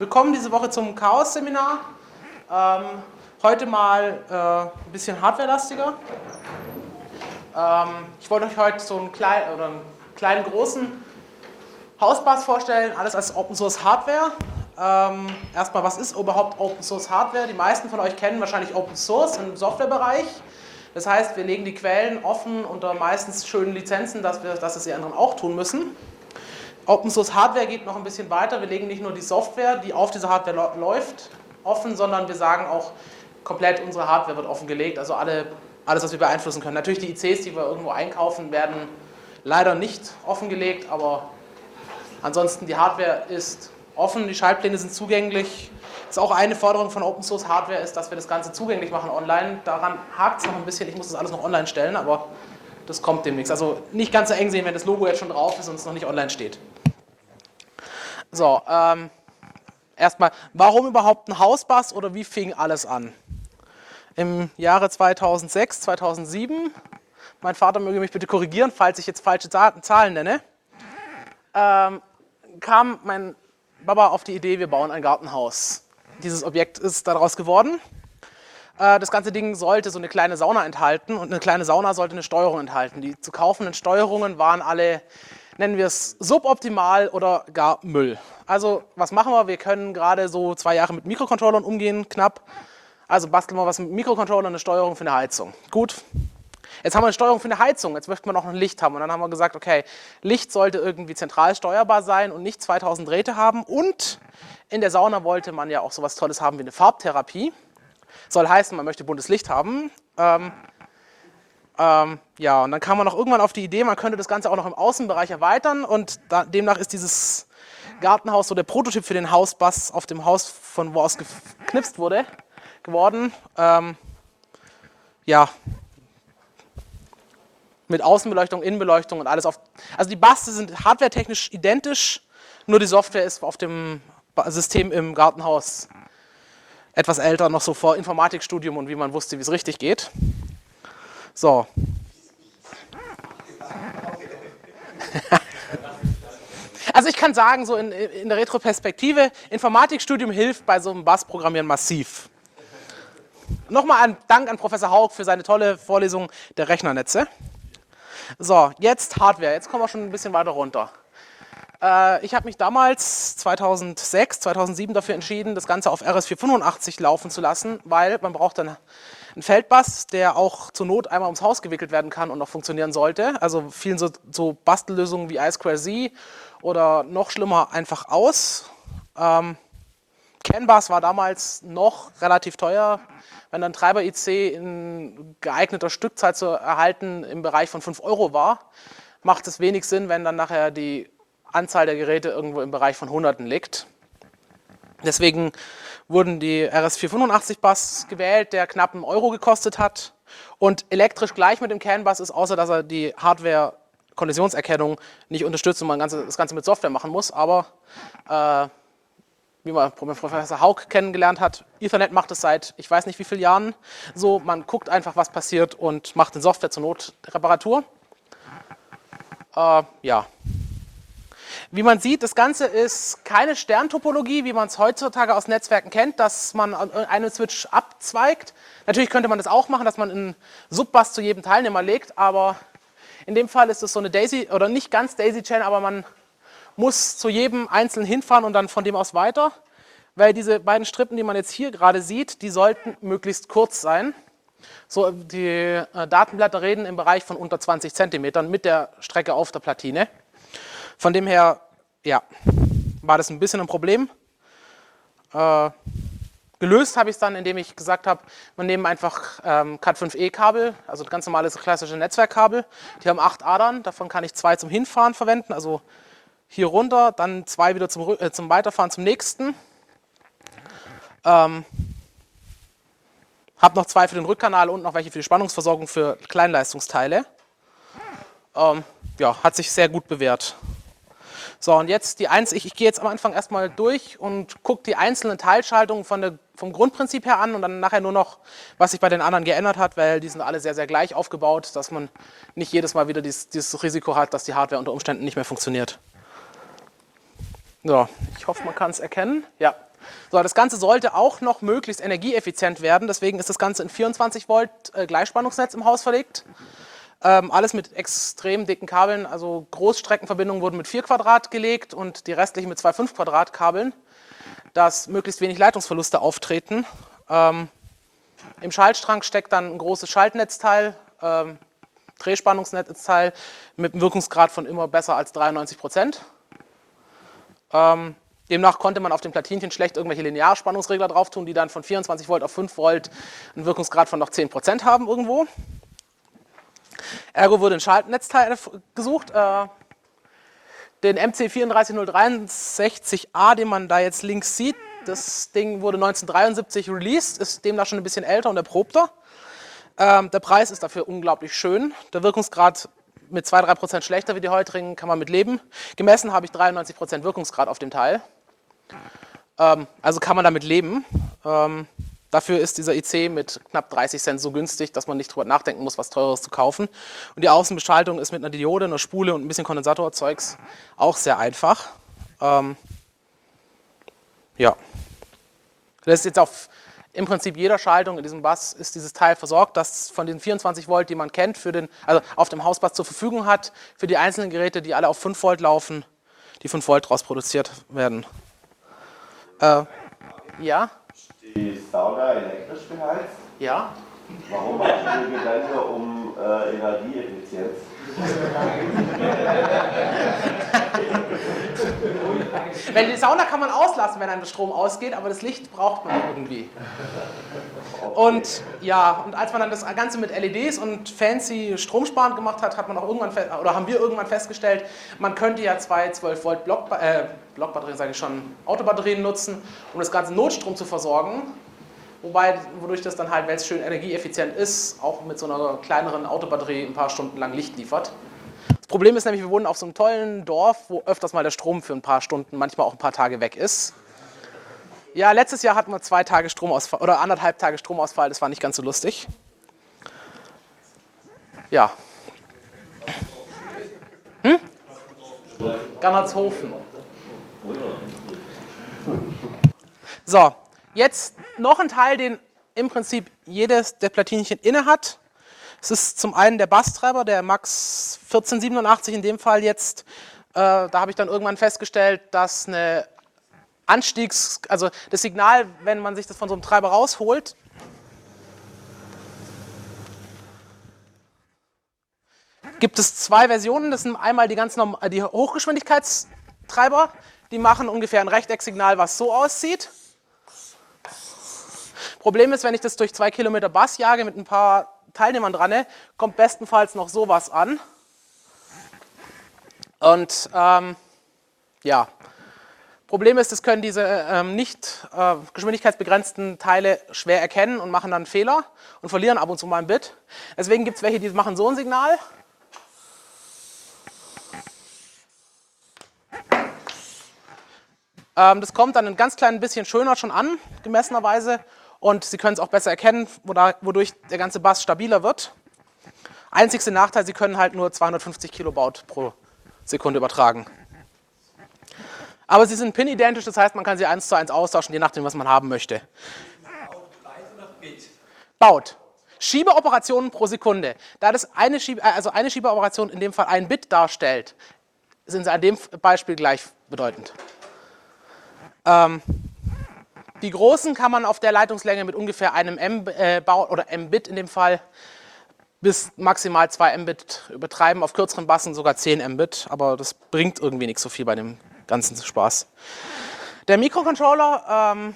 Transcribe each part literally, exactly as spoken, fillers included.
Willkommen diese Woche zum Chaos-Seminar. Ähm, heute mal äh, ein bisschen hardwarelastiger. Ähm, ich wollte euch heute so einen kleinen, oder einen kleinen großen Hausbus vorstellen, alles als Open Source Hardware. Ähm, erstmal, was ist überhaupt Open Source Hardware? Die meisten von euch kennen wahrscheinlich Open Source im Softwarebereich. Das heißt, wir legen die Quellen offen unter meistens schönen Lizenzen, dass wir dass es die anderen auch tun müssen. Open Source Hardware geht noch ein bisschen weiter. Wir legen nicht nur die Software, die auf dieser Hardware läuft, offen, sondern wir sagen auch, komplett unsere Hardware wird offengelegt, also alle, alles, was wir beeinflussen können. Natürlich die I Cs, die wir irgendwo einkaufen, werden leider nicht offengelegt, aber ansonsten die Hardware ist offen, die Schaltpläne sind zugänglich. Das ist auch eine Forderung von Open Source Hardware, ist, dass wir das Ganze zugänglich machen online. Daran hakt es noch ein bisschen, ich muss das alles noch online stellen, aber das kommt demnächst. Also nicht ganz so eng sehen, wenn das Logo jetzt schon drauf ist und es noch nicht online steht. So, ähm, erstmal, warum überhaupt ein Hausbus oder wie fing alles an? Im Jahre zweitausendsechs, zweitausendsieben, mein Vater möge mich bitte korrigieren, falls ich jetzt falsche Zahlen nenne, ähm, kam mein Papa auf die Idee, wir bauen ein Gartenhaus. Dieses Objekt ist daraus geworden. Äh, das ganze Ding sollte so eine kleine Sauna enthalten und eine kleine Sauna sollte eine Steuerung enthalten. Die zu kaufenden Steuerungen waren alle, nennen wir es, suboptimal oder gar Müll. Also was machen wir? Wir können gerade so zwei Jahre mit Mikrocontrollern umgehen, knapp. Also basteln wir was mit Mikrocontrollern, eine Steuerung für eine Heizung. Gut. Jetzt haben wir eine Steuerung für eine Heizung, jetzt möchten wir noch ein Licht haben. Und dann haben wir gesagt, okay, Licht sollte irgendwie zentral steuerbar sein und nicht zweitausend Drähte haben. Und in der Sauna wollte man ja auch sowas Tolles haben wie eine Farbtherapie. Soll heißen, man möchte buntes Licht haben. Ähm, ähm, ja, und dann kam man noch irgendwann auf die Idee, man könnte das Ganze auch noch im Außenbereich erweitern. Und da, demnach ist dieses Gartenhaus so der Prototyp für den Hausbus auf dem Haus, von wo aus geknipst wurde, geworden. Ähm, ja, mit Außenbeleuchtung, Innenbeleuchtung und alles auf. Also die Busse sind hardwaretechnisch identisch, nur die Software ist auf dem System im Gartenhaus etwas älter, noch so vor Informatikstudium und wie man wusste, wie es richtig geht. So. Also ich kann sagen, so in, in der Retroperspektive, Informatikstudium hilft bei so einem Bus-Programmieren massiv. Nochmal ein Dank an Professor Haug für seine tolle Vorlesung der Rechnernetze. So, jetzt Hardware. Jetzt kommen wir schon ein bisschen weiter runter. Äh, ich habe mich damals, zweitausendsechs, zweitausendsieben, dafür entschieden, das Ganze auf R S vierhundertfünfundachtzig laufen zu lassen, weil man braucht dann einen Feldbus, der auch zur Not einmal ums Haus gewickelt werden kann und noch funktionieren sollte. Also fielen so, so Bastellösungen wie I zwei Z oder noch schlimmer einfach aus. Ähm, CAN Bus war damals noch relativ teuer. Wenn ein Treiber-I C in geeigneter Stückzahl zu erhalten im Bereich von fünf Euro war, macht es wenig Sinn, wenn dann nachher die Anzahl der Geräte irgendwo im Bereich von Hunderten liegt. Deswegen wurden die R S vierhundertfünfundachtzig Bus gewählt, der knapp einen Euro gekostet hat und elektrisch gleich mit dem CAN Bus ist, außer dass er die Hardware-Kollisionserkennung nicht unterstützt und man das Ganze mit Software machen muss, aber äh, wie man Professor Haug kennengelernt hat, Ethernet macht es seit ich weiß nicht wie vielen Jahren so, man guckt einfach, was passiert und macht in Software zur Notreparatur. Äh, ja. Wie man sieht, das Ganze ist keine Sterntopologie, wie man es heutzutage aus Netzwerken kennt, dass man einen Switch abzweigt. Natürlich könnte man das auch machen, dass man einen Subbus zu jedem Teilnehmer legt, aber in dem Fall ist es so eine Daisy, oder nicht ganz Daisy-Chain, aber man muss zu jedem einzeln hinfahren und dann von dem aus weiter, weil diese beiden Strippen, die man jetzt hier gerade sieht, die sollten möglichst kurz sein. So, die äh, Datenblätter reden im Bereich von unter zwanzig Zentimetern mit der Strecke auf der Platine. Von dem her, ja, war das ein bisschen ein Problem. Äh, gelöst habe ich es dann, indem ich gesagt habe, wir nehmen einfach ähm, Cat fünf E Kabel, also ganz normales klassische Netzwerkkabel. Die haben acht Adern, davon kann ich zwei zum Hinfahren verwenden, also hier runter, dann zwei wieder zum, äh, zum Weiterfahren zum nächsten. Ähm, habe noch zwei für den Rückkanal und noch welche für die Spannungsversorgung für Kleinleistungsteile. Ähm, ja, hat sich sehr gut bewährt. So, und jetzt die eins, ich, ich gehe jetzt am Anfang erstmal durch und gucke die einzelnen Teilschaltungen von der, vom Grundprinzip her an und dann nachher nur noch, was sich bei den anderen geändert hat, weil die sind alle sehr, sehr gleich aufgebaut, dass man nicht jedes Mal wieder dieses, dieses Risiko hat, dass die Hardware unter Umständen nicht mehr funktioniert. So, ich hoffe, man kann es erkennen. Ja. So, das Ganze sollte auch noch möglichst energieeffizient werden, deswegen ist das Ganze in vierundzwanzig Volt äh, Gleichspannungsnetz im Haus verlegt. Ähm, alles mit extrem dicken Kabeln, also Großstreckenverbindungen wurden mit vier Quadrat gelegt und die restlichen mit zwei fünf Quadrat Kabeln, dass möglichst wenig Leitungsverluste auftreten. Ähm, Im Schaltstrang steckt dann ein großes Schaltnetzteil, ähm, Drehspannungsnetzteil mit einem Wirkungsgrad von immer besser als dreiundneunzig Prozent. Ähm, demnach konnte man auf dem Platinchen schlecht irgendwelche Linearspannungsregler drauf tun, die dann von vierundzwanzig Volt auf fünf Volt einen Wirkungsgrad von noch zehn Prozent haben irgendwo. Ergo wurde ein Schaltnetzteil gesucht. Äh, den M C vier drei null drei A, den man da jetzt links sieht, das Ding wurde neunzehnhundertdreiundsiebzig released, ist demnach schon ein bisschen älter und erprobter. Ähm, der Preis ist dafür unglaublich schön. Der Wirkungsgrad mit zwei bis drei Prozent schlechter wie die heutigen, kann man mit leben. Gemessen habe ich dreiundneunzig Prozent Wirkungsgrad auf dem Teil. Ähm, also kann man damit leben. Ähm, dafür ist dieser I C mit knapp dreißig Cent so günstig, dass man nicht drüber nachdenken muss, was Teureres zu kaufen. Und die Außenbeschaltung ist mit einer Diode, einer Spule und ein bisschen Kondensatorzeugs auch sehr einfach. Ähm, ja. Das ist jetzt auf im Prinzip jeder Schaltung in diesem Bus ist dieses Teil versorgt, das von den vierundzwanzig Volt, die man kennt, für den, also auf dem Hausbus zur Verfügung hat, für die einzelnen Geräte, die alle auf fünf Volt laufen, die fünf Volt draus produziert werden. Äh, ja? Die Sauna elektrisch beheizt? Ja. Warum macht ihr Gedanken um äh, Energieeffizienz? Wenn die Sauna kann man auslassen, wenn einem der Strom ausgeht, aber das Licht braucht man irgendwie. Und ja, und als man dann das Ganze mit L E Ds und fancy stromsparend gemacht hat, hat man auch irgendwann oder haben wir irgendwann festgestellt, man könnte ja zwei zwölf Volt Block, äh, Blockbatterien, sage ich schon, Autobatterien nutzen, um das ganze Notstrom zu versorgen. Wobei, wodurch das dann halt, wenn es schön energieeffizient ist, auch mit so einer kleineren Autobatterie ein paar Stunden lang Licht liefert. Das Problem ist nämlich, wir wohnen auf so einem tollen Dorf, wo öfters mal der Strom für ein paar Stunden, manchmal auch ein paar Tage weg ist. Ja, letztes Jahr hatten wir zwei Tage Stromausfall oder anderthalb Tage Stromausfall, das war nicht ganz so lustig. Ja. Hm? Garnatshofen. So, jetzt noch ein Teil, den im Prinzip jedes der Platinchen inne hat. Es ist zum einen der Bustreiber, der Max vierzehn siebenundachtzig in dem Fall jetzt. Äh, da habe ich dann irgendwann festgestellt, dass eine Anstiegs-, also das Signal, wenn man sich das von so einem Treiber rausholt, gibt es zwei Versionen. Das sind einmal die ganz norm- die Hochgeschwindigkeitstreiber, die machen ungefähr ein Rechtecksignal, was so aussieht. Problem ist, wenn ich das durch zwei Kilometer Bus jage mit ein paar Teilnehmern dran, kommt bestenfalls noch sowas an. Und ähm, ja, Problem ist, das können diese ähm, nicht äh, geschwindigkeitsbegrenzten Teile schwer erkennen und machen dann Fehler und verlieren ab und zu mal ein Bit. Deswegen gibt es welche, die machen so ein Signal. Ähm, das kommt dann ein ganz klein bisschen schöner schon an, gemessenerweise. Und Sie können es auch besser erkennen, wodurch der ganze Bus stabiler wird. Einzigster Nachteil, Sie können halt nur zweihundertfünfzig Kilobaud pro Sekunde übertragen. Aber sie sind pin-identisch, das heißt, man kann sie eins zu eins austauschen, je nachdem, was man haben möchte. Baut. Schiebeoperationen pro Sekunde. Da das eine, Schiebe, also eine Schiebeoperation in dem Fall ein Bit darstellt, sind sie an dem Beispiel gleichbedeutend. Ähm, Die großen kann man auf der Leitungslänge mit ungefähr einem M äh, oder M-Bit in dem Fall bis maximal zwei M-Bit übertreiben, auf kürzeren Bussen sogar zehn M-Bit, aber das bringt irgendwie nicht so viel bei dem ganzen Spaß. Der Mikrocontroller ähm,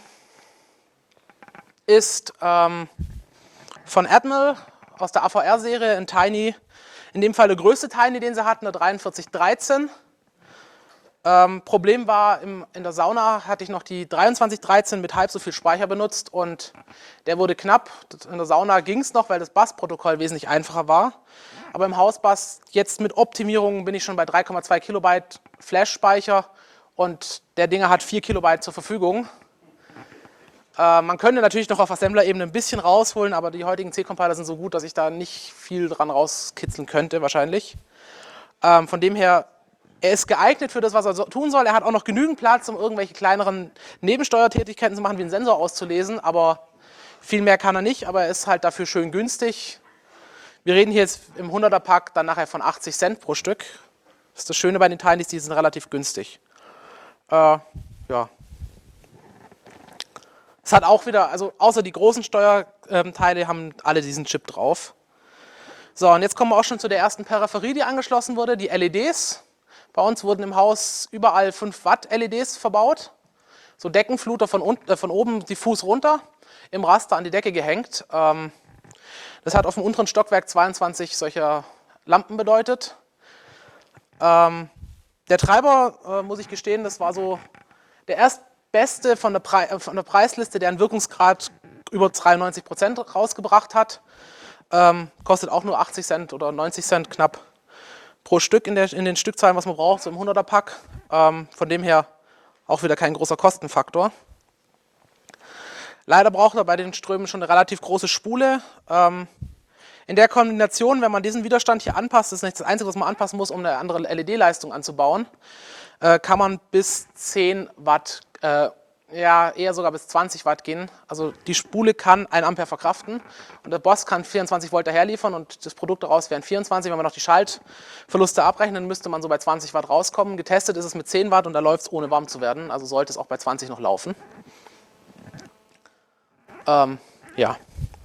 ist ähm, von Atmel aus der A V R-Serie, ein Tiny, in dem Fall der größte Tiny, den sie hatten, der dreiundvierzig dreizehn. Ähm, Problem war, im, in der Sauna hatte ich noch die dreiundzwanzig dreizehn mit halb so viel Speicher benutzt und der wurde knapp. In der Sauna ging es noch, weil das Bus-Protokoll wesentlich einfacher war. Aber im Hausbus, jetzt mit Optimierungen, bin ich schon bei drei Komma zwei Kilobyte Flash-Speicher und der Dinger hat vier Kilobyte zur Verfügung. Äh, man könnte natürlich noch auf Assembler-Ebene ein bisschen rausholen, aber die heutigen C-Compiler sind so gut, dass ich da nicht viel dran rauskitzeln könnte, wahrscheinlich. Ähm, von dem her er ist geeignet für das, was er so tun soll. Er hat auch noch genügend Platz, um irgendwelche kleineren Nebensteuertätigkeiten zu machen, wie einen Sensor auszulesen, aber viel mehr kann er nicht, aber er ist halt dafür schön günstig. Wir reden hier jetzt im hunderter-Pack dann nachher von achtzig Cent pro Stück. Das ist das Schöne bei den Teilen, die sind relativ günstig. Äh, ja. Es hat auch wieder, also außer die großen Steuerteile haben alle diesen Chip drauf. So, und jetzt kommen wir auch schon zu der ersten Peripherie, die angeschlossen wurde, die L E Ds. Bei uns wurden im Haus überall fünf Watt L E Ds verbaut. So Deckenfluter von, unten, äh, von oben diffus runter, im Raster an die Decke gehängt. Ähm, das hat auf dem unteren Stockwerk zweiundzwanzig solcher Lampen bedeutet. Ähm, der Treiber, äh, muss ich gestehen, das war so der erstbeste von der, Pre äh, von der Preisliste, der einen Wirkungsgrad über dreiundneunzig Prozent rausgebracht hat. Ähm, kostet auch nur achtzig Cent oder neunzig Cent knapp pro Stück in, der, in den Stückzahlen, was man braucht, so im hunderter-Pack. Ähm, von dem her auch wieder kein großer Kostenfaktor. Leider braucht er bei den Strömen schon eine relativ große Spule. Ähm, in der Kombination, wenn man diesen Widerstand hier anpasst, das ist nicht das Einzige, was man anpassen muss, um eine andere L E D-Leistung anzubauen, äh, kann man bis zehn Watt, äh, ja eher sogar bis zwanzig Watt gehen. Also die Spule kann ein Ampere verkraften und der Boss kann vierundzwanzig Volt daher liefern und das Produkt daraus wären vierundzwanzig. Wenn man noch die Schaltverluste abrechnen, müsste man so bei zwanzig Watt rauskommen. Getestet ist es mit zehn Watt und da läuft es ohne warm zu werden, also sollte es auch bei zwanzig noch laufen. Ähm, ja.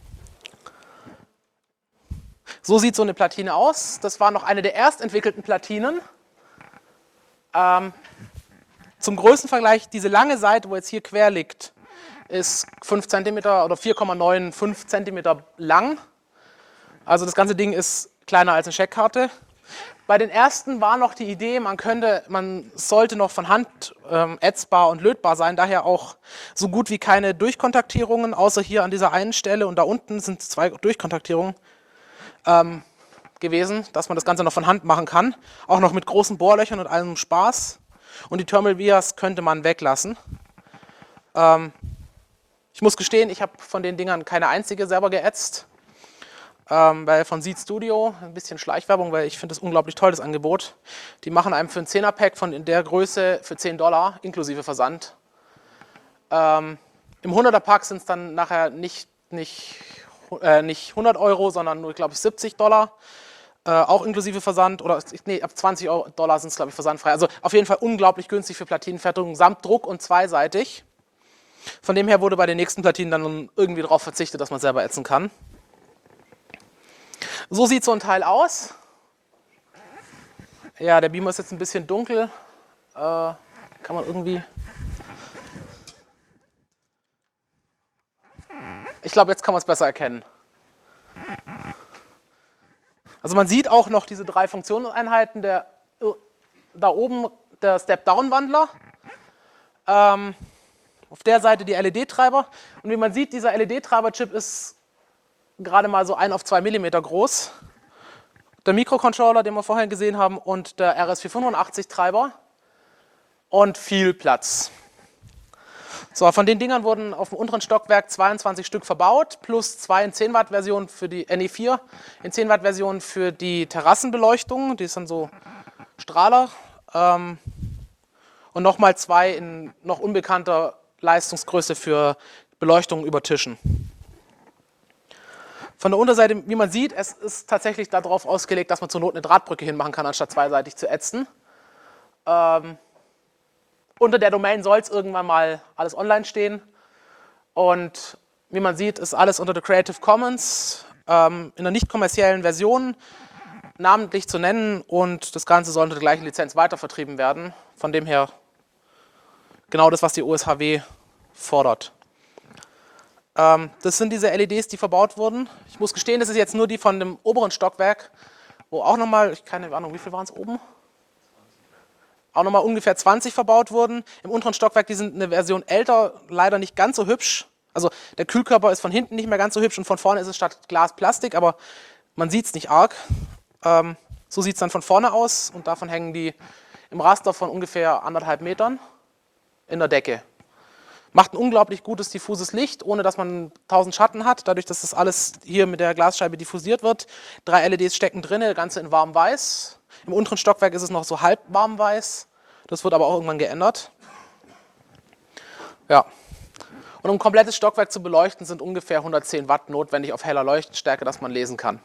So sieht so eine Platine aus. Das war noch eine der erstentwickelten Platinen. Ähm, zum Größenvergleich, diese lange Seite, wo jetzt hier quer liegt, ist fünf Zentimeter oder vier Komma fünfundneunzig Zentimeter lang. Also das ganze Ding ist kleiner als eine Scheckkarte. Bei den ersten war noch die Idee, man könnte, man sollte noch von Hand ähm, ätzbar und lötbar sein, daher auch so gut wie keine Durchkontaktierungen, außer hier an dieser einen Stelle und da unten sind zwei Durchkontaktierungen ähm, gewesen, dass man das Ganze noch von Hand machen kann. Auch noch mit großen Bohrlöchern und allem Spaß. Und die Thermal Vias könnte man weglassen. Ähm, ich muss gestehen, ich habe von den Dingern keine einzige selber geätzt. Ähm, weil von Seed Studio, ein bisschen Schleichwerbung, weil ich finde das unglaublich toll, das Angebot. Die machen einem für ein Zehner-Pack von in der Größe für zehn Dollar, inklusive Versand. Ähm, Im hunderter-Pack sind es dann nachher nicht, nicht, äh, nicht hundert Euro, sondern nur, glaube ich, siebzig Dollar. Äh, auch inklusive Versand, oder nee, ab zwanzig Dollar sind es, glaube ich, versandfrei. Also auf jeden Fall unglaublich günstig für Platinenfertigung, samt Druck und zweiseitig. Von dem her wurde bei den nächsten Platinen dann irgendwie darauf verzichtet, dass man selber ätzen kann. So sieht so ein Teil aus. Ja, der Beamer ist jetzt ein bisschen dunkel. Äh, kann man irgendwie... Ich glaube, jetzt kann man es besser erkennen. Also man sieht auch noch diese drei Funktionseinheiten. Der, da oben der Step-Down-Wandler. Ähm, auf der Seite die L E D-Treiber. Und wie man sieht, dieser L E D-Treiber-Chip ist gerade mal so ein auf zwei Millimeter groß. Der Mikrocontroller, den wir vorher gesehen haben, und der R S vierhundertfünfundachtzig-Treiber. Und viel Platz. So, von den Dingern wurden auf dem unteren Stockwerk zweiundzwanzig Stück verbaut, plus zwei in zehn Watt Version für die N E vier, in zehn Watt Version für die Terrassenbeleuchtung, die sind so Strahler. Ähm, und nochmal zwei in noch unbekannter Leistungsgröße für Beleuchtung über Tischen. Von der Unterseite, wie man sieht, es ist tatsächlich darauf ausgelegt, dass man zur Not eine Drahtbrücke hinmachen kann, anstatt zweiseitig zu ätzen. Ähm, unter der Domain soll es irgendwann mal alles online stehen. Und wie man sieht, ist alles unter der Creative Commons, ähm, in einer nicht kommerziellen Version, namentlich zu nennen. Und das Ganze soll unter der gleichen Lizenz weitervertrieben werden. Von dem her genau das, was die O S H W fordert. Das sind diese L E Ds, die verbaut wurden. Ich muss gestehen, das ist jetzt nur die von dem oberen Stockwerk, wo auch nochmal, ich keine Ahnung, wie viel waren es oben? Auch nochmal ungefähr zwanzig verbaut wurden. Im unteren Stockwerk, die sind eine Version älter, leider nicht ganz so hübsch. Also der Kühlkörper ist von hinten nicht mehr ganz so hübsch und von vorne ist es statt Glas Plastik, aber man sieht es nicht arg. Ähm, so sieht es dann von vorne aus und davon hängen die im Raster von ungefähr anderthalb Metern in der Decke. Macht ein unglaublich gutes diffuses Licht, ohne dass man tausend Schatten hat, dadurch, dass das alles hier mit der Glasscheibe diffusiert wird. Drei L E Ds stecken drin, das Ganze in warm weiß. Im unteren Stockwerk ist es noch so halb warm weiß. Das wird aber auch irgendwann geändert. Ja. Und um ein komplettes Stockwerk zu beleuchten, sind ungefähr hundertzehn Watt notwendig auf heller Leuchtstärke, dass man lesen kann.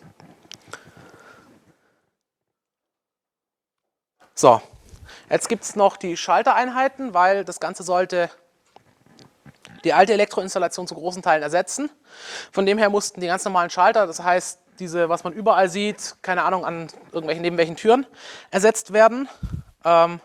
So, jetzt gibt es noch die Schaltereinheiten, weil das Ganze sollte die alte Elektroinstallation zu großen Teilen ersetzen. Von dem her mussten die ganz normalen Schalter, das heißt diese, was man überall sieht, keine Ahnung, an irgendwelchen neben welchen Türen, ersetzt werden. Ähm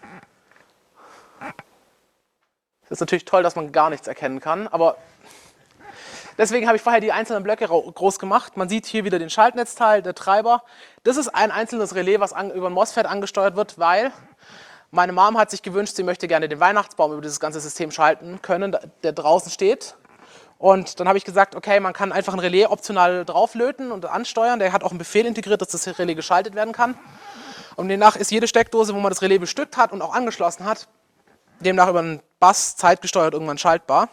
das ist natürlich toll, dass man gar nichts erkennen kann, aber deswegen habe ich vorher die einzelnen Blöcke groß gemacht. Man sieht hier wieder den Schaltnetzteil, der Treiber. Das ist ein einzelnes Relais, was an, über ein MOSFET angesteuert wird, weil meine Mom hat sich gewünscht, sie möchte gerne den Weihnachtsbaum über dieses ganze System schalten können, der draußen steht. Und dann habe ich gesagt, okay, man kann einfach ein Relais optional drauflöten und ansteuern. Der hat auch einen Befehl integriert, dass das Relais geschaltet werden kann. Und demnach ist jede Steckdose, wo man das Relais bestückt hat und auch angeschlossen hat, demnach über einen Bus zeitgesteuert irgendwann schaltbar.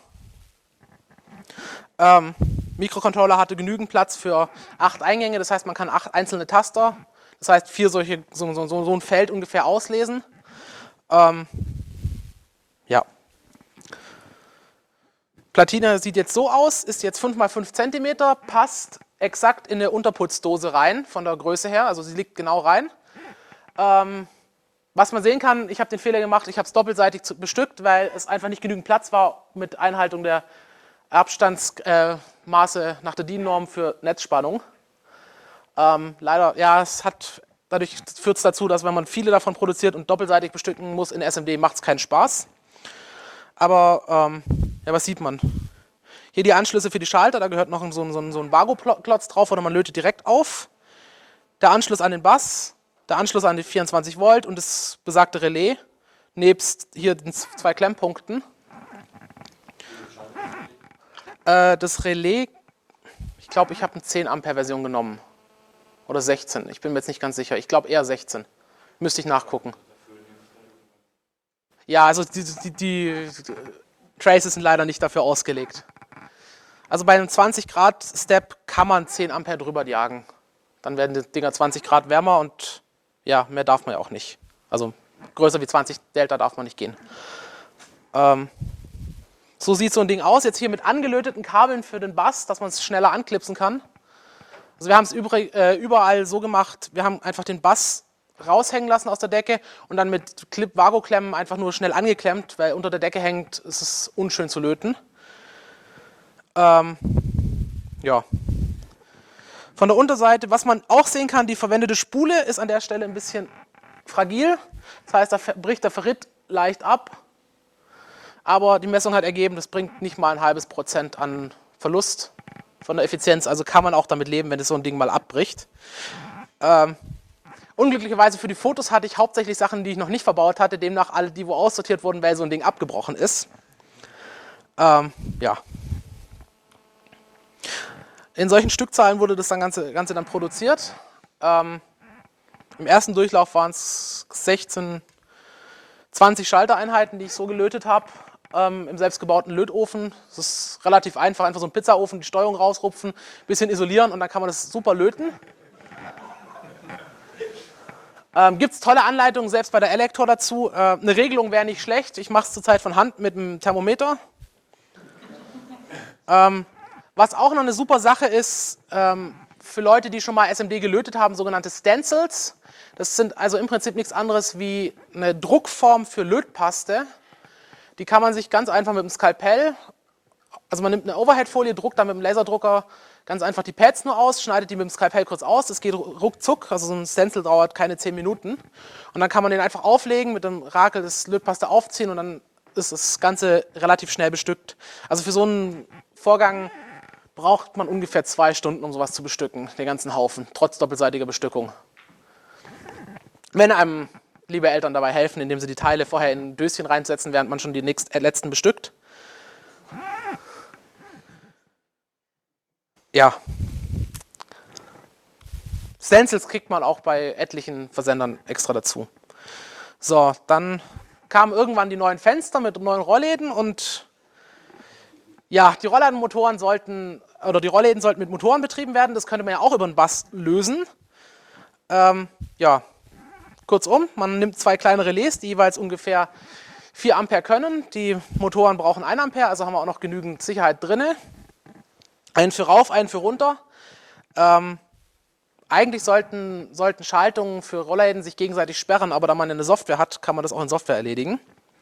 Ähm, Mikrocontroller hatte genügend Platz für acht Eingänge, das heißt, man kann acht einzelne Taster, das heißt, vier solche, so, so, so ein Feld ungefähr auslesen. Ähm, ja. Platine sieht jetzt so aus, ist jetzt fünf mal fünf Zentimeter, passt exakt in eine Unterputzdose rein, von der Größe her, also sie liegt genau rein. Ähm, was man sehen kann, ich habe den Fehler gemacht, ich habe es doppelseitig bestückt, weil es einfach nicht genügend Platz war mit Einhaltung der Abstandsmaße äh, nach der D I N-Norm für Netzspannung. Ähm, leider, ja, es hat, dadurch führt es dazu, dass wenn man viele davon produziert und doppelseitig bestücken muss in S M D, macht es keinen Spaß. Aber, ähm, ja, was sieht man? Hier die Anschlüsse für die Schalter, da gehört noch so ein, so ein, so ein Vago-Klotz drauf, oder man lötet direkt auf. Der Anschluss an den Bus, der Anschluss an die vierundzwanzig Volt und das besagte Relais, nebst hier den zwei Klemmpunkten. Äh, das Relais, ich glaube, ich habe eine zehn Ampere Version genommen. Oder sechzehn, ich bin mir jetzt nicht ganz sicher. Ich glaube eher sechzehn. Müsste ich nachgucken. Ja, also die, die, die Traces sind leider nicht dafür ausgelegt. Also bei einem zwanzig Grad Step kann man zehn Ampere drüber jagen. Dann werden die Dinger zwanzig Grad wärmer und ja, mehr darf man ja auch nicht. Also größer wie zwanzig Delta darf man nicht gehen. Ähm, so sieht so ein Ding aus. Jetzt hier mit angelöteten Kabeln für den Bus, dass man es schneller anklipsen kann. Also wir haben es überall so gemacht, wir haben einfach den Bus raushängen lassen aus der Decke und dann mit Clip-Vago-Klemmen einfach nur schnell angeklemmt, weil unter der Decke hängt, ist es unschön zu löten. Ähm, ja. Von der Unterseite, was man auch sehen kann, die verwendete Spule ist an der Stelle ein bisschen fragil. Das heißt, da bricht der Ferrit leicht ab. Aber die Messung hat ergeben, das bringt nicht mal ein halbes Prozent an Verlust von der Effizienz. Also kann man auch damit leben, wenn das so ein Ding mal abbricht. Ähm, unglücklicherweise für die Fotos hatte ich hauptsächlich Sachen, die ich noch nicht verbaut hatte. Demnach alle, die wo aussortiert wurden, weil so ein Ding abgebrochen ist. Ähm, ja. In solchen Stückzahlen wurde das dann Ganze, Ganze dann produziert. Ähm, Im ersten Durchlauf waren es sechzehn, zwanzig Schaltereinheiten, die ich so gelötet habe. Ähm, Im selbstgebauten Lötofen. Das ist relativ einfach, einfach so ein Pizzaofen, die Steuerung rausrupfen, ein bisschen isolieren und dann kann man das super löten. Ähm, Gibt es tolle Anleitungen, selbst bei der Elektro dazu. Äh, eine Regelung wäre nicht schlecht. Ich mache es zurzeit von Hand mit dem Thermometer. Ähm, Was auch noch eine super Sache ist, ähm, für Leute, die schon mal S M D gelötet haben, sogenannte Stencils. Das sind also im Prinzip nichts anderes wie eine Druckform für Lötpaste. Die kann man sich ganz einfach mit dem Skalpell, also man nimmt eine Overhead-Folie, druckt dann mit dem Laserdrucker ganz einfach die Pads nur aus, schneidet die mit dem Skalpell kurz aus, das geht ruckzuck, also so ein Stencil dauert keine zehn Minuten. Und dann kann man den einfach auflegen, mit dem Rakel das Lötpaste aufziehen und dann ist das Ganze relativ schnell bestückt. Also für so einen Vorgang braucht man ungefähr zwei Stunden, um sowas zu bestücken, den ganzen Haufen, trotz doppelseitiger Bestückung. Wenn einem liebe Eltern dabei helfen, indem sie die Teile vorher in ein Döschen reinsetzen, während man schon die nächst, äh, letzten bestückt. Ja. Stencils kriegt man auch bei etlichen Versendern extra dazu. So, dann kamen irgendwann die neuen Fenster mit neuen Rollläden und Ja, die Rollladenmotoren sollten, oder die Rollläden sollten mit Motoren betrieben werden. Das könnte man ja auch über einen Bus lösen. Ähm, ja, kurzum, man nimmt zwei kleine Relais, die jeweils ungefähr vier Ampere können. Die Motoren brauchen ein Ampere, also haben wir auch noch genügend Sicherheit drin. Einen für rauf, einen für runter. Ähm, eigentlich sollten, sollten Schaltungen für Rollläden sich gegenseitig sperren, aber da man eine Software hat, kann man das auch in Software erledigen.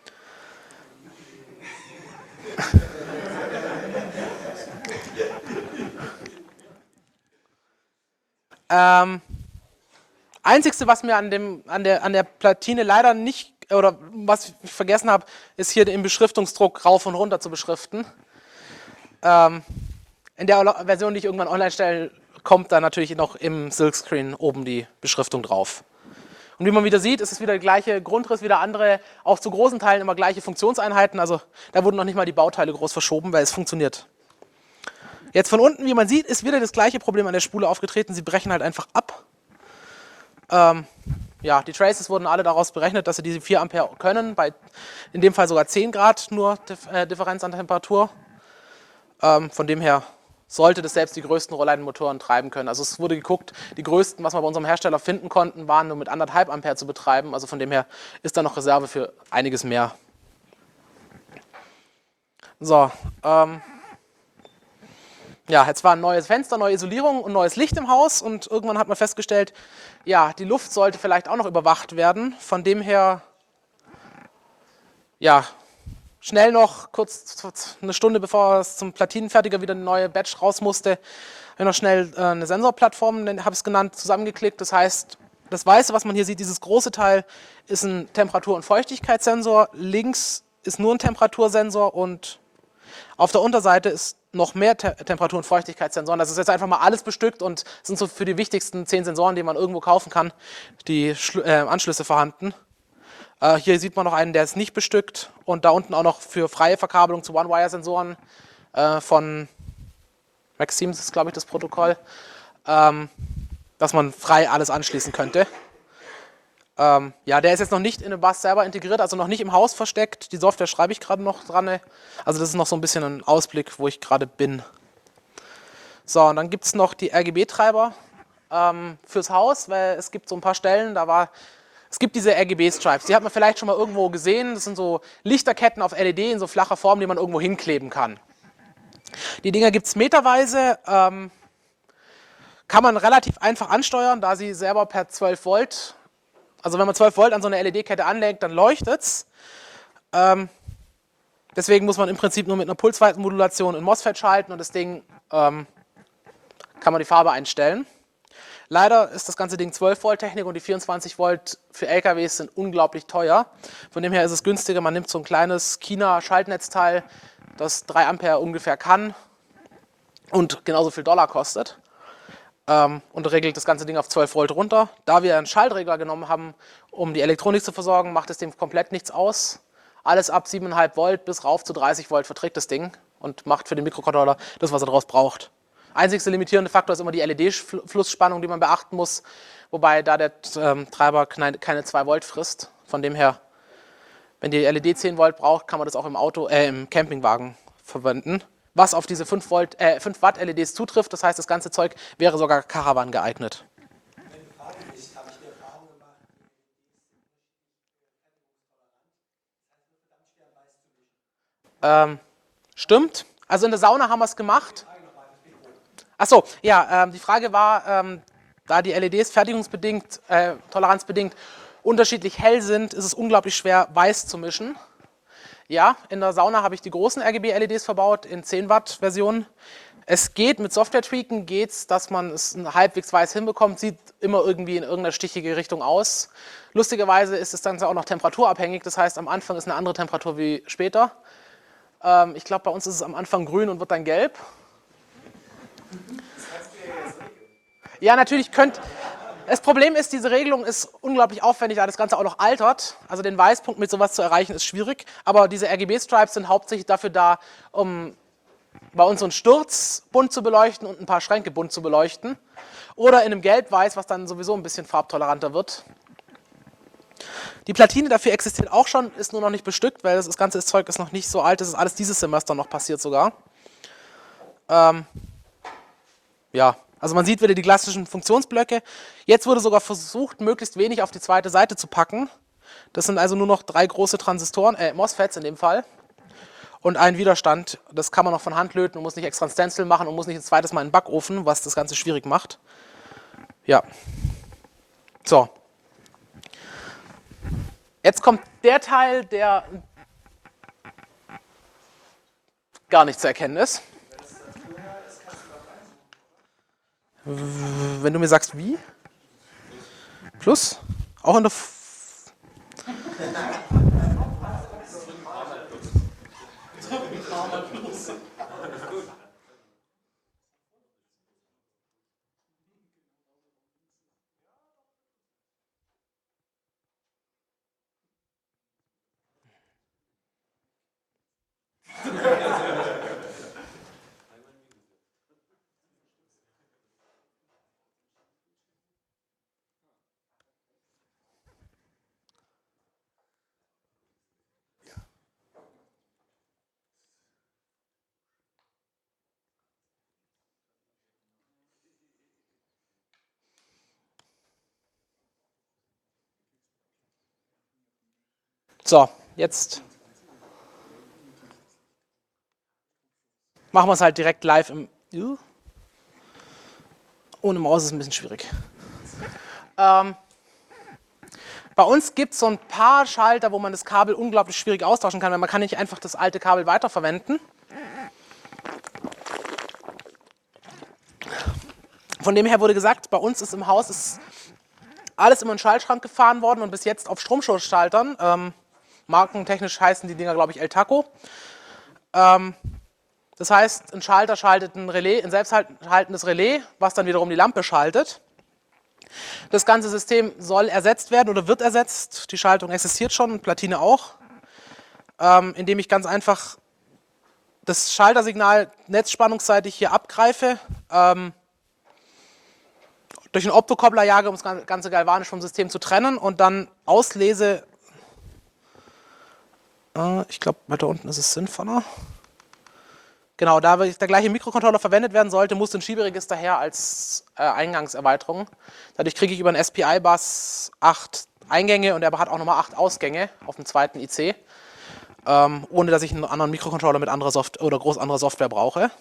ähm, Einzigste, was mir an, dem, an, der, an der Platine leider nicht, oder was ich vergessen habe, ist hier den Beschriftungsdruck rauf und runter zu beschriften. Ähm, in der Version, die ich irgendwann online stelle, kommt da natürlich noch im Silkscreen oben die Beschriftung drauf. Und wie man wieder sieht, ist es wieder der gleiche Grundriss, wieder andere, auch zu großen Teilen immer gleiche Funktionseinheiten. Also da wurden noch nicht mal die Bauteile groß verschoben, weil es funktioniert. Jetzt von unten, wie man sieht, ist wieder das gleiche Problem an der Spule aufgetreten. Sie brechen halt einfach ab. Ähm, ja, die Traces wurden alle daraus berechnet, dass sie diese vier Ampere können, bei in dem Fall sogar zehn Grad nur äh, Differenz an Temperatur. Ähm, von dem her sollte das selbst die größten Rolllädenmotoren treiben können. Also es wurde geguckt, die größten, was wir bei unserem Hersteller finden konnten, waren nur mit anderthalb Ampere zu betreiben. Also von dem her ist da noch Reserve für einiges mehr. So, ähm, ja, jetzt war ein neues Fenster, neue Isolierung und neues Licht im Haus und irgendwann hat man festgestellt, ja, die Luft sollte vielleicht auch noch überwacht werden. Von dem her, ja, schnell noch, kurz eine Stunde bevor es zum Platinenfertiger wieder eine neue Batch raus musste, habe ich noch schnell äh, eine Sensorplattform, habe ich es genannt, zusammengeklickt. Das heißt, das Weiße, was man hier sieht, dieses große Teil, ist ein Temperatur- und Feuchtigkeitssensor. Links ist nur ein Temperatursensor und auf der Unterseite ist noch mehr Te Temperatur- und Feuchtigkeitssensoren. Das ist jetzt einfach mal alles bestückt und sind so für die wichtigsten zehn Sensoren, die man irgendwo kaufen kann, die Schlu äh, Anschlüsse vorhanden. Äh, hier sieht man noch einen, der ist nicht bestückt und da unten auch noch für freie Verkabelung zu One-Wire-Sensoren äh, von Maxim, das ist glaube ich das Protokoll, ähm, dass man frei alles anschließen könnte. Ähm, ja, der ist jetzt noch nicht in den Bus selber integriert, also noch nicht im Haus versteckt. Die Software schreibe ich gerade noch dran. Also das ist noch so ein bisschen ein Ausblick, wo ich gerade bin. So, und dann gibt es noch die R G B-Treiber ähm, fürs Haus, weil es gibt so ein paar Stellen, da war, es gibt diese R G B-Stripes, die hat man vielleicht schon mal irgendwo gesehen. Das sind so Lichterketten auf L E D in so flacher Form, die man irgendwo hinkleben kann. Die Dinger gibt es meterweise, ähm, kann man relativ einfach ansteuern, da sie selber per zwölf Volt, also wenn man zwölf Volt an so eine L E D-Kette anlegt, dann leuchtet es. Ähm, deswegen muss man im Prinzip nur mit einer Pulsweitenmodulation in MOSFET schalten und das Ding ähm, kann man die Farbe einstellen. Leider ist das ganze Ding zwölf Volt Technik und die vierundzwanzig Volt für L K Ws sind unglaublich teuer. Von dem her ist es günstiger, man nimmt so ein kleines China-Schaltnetzteil, das drei Ampere ungefähr kann und genauso viel Dollar kostet. Ähm, und regelt das ganze Ding auf zwölf Volt runter. Da wir einen Schaltregler genommen haben, um die Elektronik zu versorgen, macht es dem komplett nichts aus. Alles ab sieben Komma fünf Volt bis rauf zu dreißig Volt verträgt das Ding und macht für den Mikrocontroller das, was er daraus braucht. Einzigste limitierende Faktor ist immer die L E D-Flussspannung, die man beachten muss, wobei da der ähm, Treiber keine zwei Volt frisst. Von dem her, wenn die L E D zehn Volt braucht, kann man das auch im Auto, äh, im Campingwagen verwenden. Was auf diese fünf Volt, äh, fünf Watt L E Ds zutrifft, das heißt, das ganze Zeug wäre sogar Caravan geeignet. Ähm, stimmt. Also in der Sauna haben wir es gemacht. Achso, ja, ähm, die Frage war, ähm, da die L E Ds fertigungsbedingt, äh, toleranzbedingt unterschiedlich hell sind, ist es unglaublich schwer, weiß zu mischen. Ja, in der Sauna habe ich die großen R G B-L E Ds verbaut, in zehn Watt Versionen. Es geht, mit Software-Tweaken geht es, dass man es halbwegs weiß hinbekommt, sieht immer irgendwie in irgendeiner stichige Richtung aus. Lustigerweise ist es dann auch noch temperaturabhängig, das heißt, am Anfang ist eine andere Temperatur wie später. Ähm, ich glaube, bei uns ist es am Anfang grün und wird dann gelb. Ja, natürlich könnt... Das Problem ist, diese Regelung ist unglaublich aufwendig, da das Ganze auch noch altert. Also den Weißpunkt mit sowas zu erreichen, ist schwierig. Aber diese R G B-Stripes sind hauptsächlich dafür da, um bei uns so einen Sturz bunt zu beleuchten und ein paar Schränke bunt zu beleuchten. Oder in einem Gelb-Weiß, was dann sowieso ein bisschen farbtoleranter wird. Die Platine dafür existiert auch schon, ist nur noch nicht bestückt, weil das ganze Zeug ist noch nicht so alt. Das ist alles dieses Semester noch passiert sogar. Ähm, ja, also man sieht wieder die klassischen Funktionsblöcke. Jetzt wurde sogar versucht, möglichst wenig auf die zweite Seite zu packen. Das sind also nur noch drei große Transistoren, äh, MOSFETs in dem Fall. Und ein Widerstand, das kann man noch von Hand löten und muss nicht extra ein Stencil machen und muss nicht ein zweites Mal in den Backofen, was das Ganze schwierig macht. Ja. So. Jetzt kommt der Teil, der gar nicht zu erkennen ist. Wenn du mir sagst, wie? Plus? Auch in der... F So, jetzt machen wir es halt direkt live im... Ohne Maus ist es ein bisschen schwierig. Ähm, bei uns gibt es so ein paar Schalter, wo man das Kabel unglaublich schwierig austauschen kann, weil man kann nicht einfach das alte Kabel weiterverwenden. Von dem her wurde gesagt, bei uns ist im Haus ist alles immer in den Schaltschrank gefahren worden und bis jetzt auf Stromschutzschaltern. Ähm, markentechnisch heißen die Dinger, glaube ich, El-Taco. Ähm, das heißt, ein Schalter schaltet ein Relais, ein selbsthaltendes Relais, was dann wiederum die Lampe schaltet. Das ganze System soll ersetzt werden oder wird ersetzt. Die Schaltung existiert schon, Platine auch. Ähm, indem ich ganz einfach das Schaltersignal netzspannungsseitig hier abgreife, ähm, durch einen Optokoppler jage, um das Ganze galvanisch vom System zu trennen und dann auslese. Äh, ich glaube, weiter unten ist es sinnvoller. Genau, da der gleiche Mikrocontroller verwendet werden sollte, muss ein Schieberegister her als äh, Eingangserweiterung. Dadurch kriege ich über einen S P I-Bus acht Eingänge und er hat auch nochmal acht Ausgänge auf dem zweiten I C, ähm, ohne dass ich einen anderen Mikrocontroller mit anderer Software oder groß anderer Software brauche.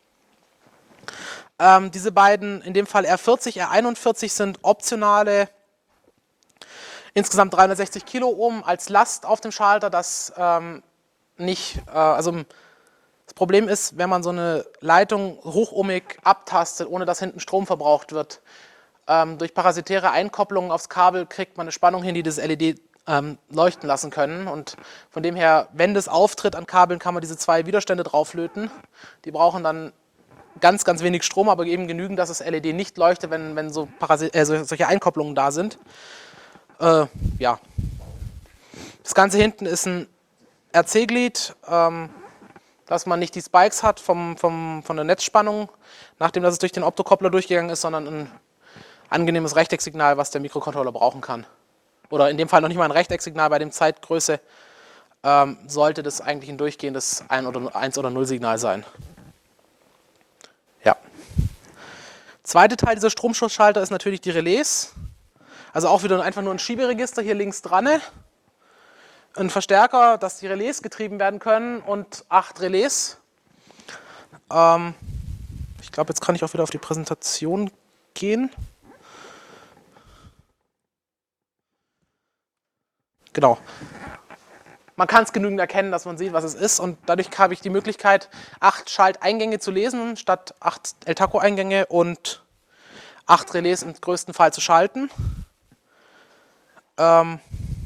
Ähm, diese beiden, in dem Fall R vierzig, R einundvierzig, sind optionale, insgesamt dreihundertsechzig Kiloohm als Last auf dem Schalter, das ähm, nicht, äh, also das Problem ist, wenn man so eine Leitung hochohmig abtastet, ohne dass hinten Strom verbraucht wird, ähm, durch parasitäre Einkopplungen aufs Kabel kriegt man eine Spannung hin, die das L E D ähm, leuchten lassen können. Und von dem her, wenn das auftritt an Kabeln, kann man diese zwei Widerstände drauflöten. Die brauchen dann ganz, ganz wenig Strom, aber eben genügend, dass das L E D nicht leuchtet, wenn, wenn so Parasi äh, solche Einkopplungen da sind. Äh, ja. Das Ganze hinten ist ein R C-Glied, ähm, dass man nicht die Spikes hat vom, vom, von der Netzspannung, nachdem das es durch den Optokoppler durchgegangen ist, sondern ein angenehmes Rechtecksignal, was der Mikrocontroller brauchen kann. Oder in dem Fall noch nicht mal ein Rechtecksignal, bei dem Zeitgröße ähm, sollte das eigentlich ein durchgehendes ein oder eins oder null Signal sein. Ja. Zweiter Teil dieser Stromschutzschalter ist natürlich die Relais. Also auch wieder einfach nur ein Schieberegister hier links dran. Ein Verstärker, dass die Relais getrieben werden können und acht Relais. Ähm, ich glaube, jetzt kann ich auch wieder auf die Präsentation gehen. Genau. Man kann es genügend erkennen, dass man sieht, was es ist und dadurch habe ich die Möglichkeit, acht Schalteingänge zu lesen, statt acht El-Taco-Eingänge und acht Relais im größten Fall zu schalten. Ähm,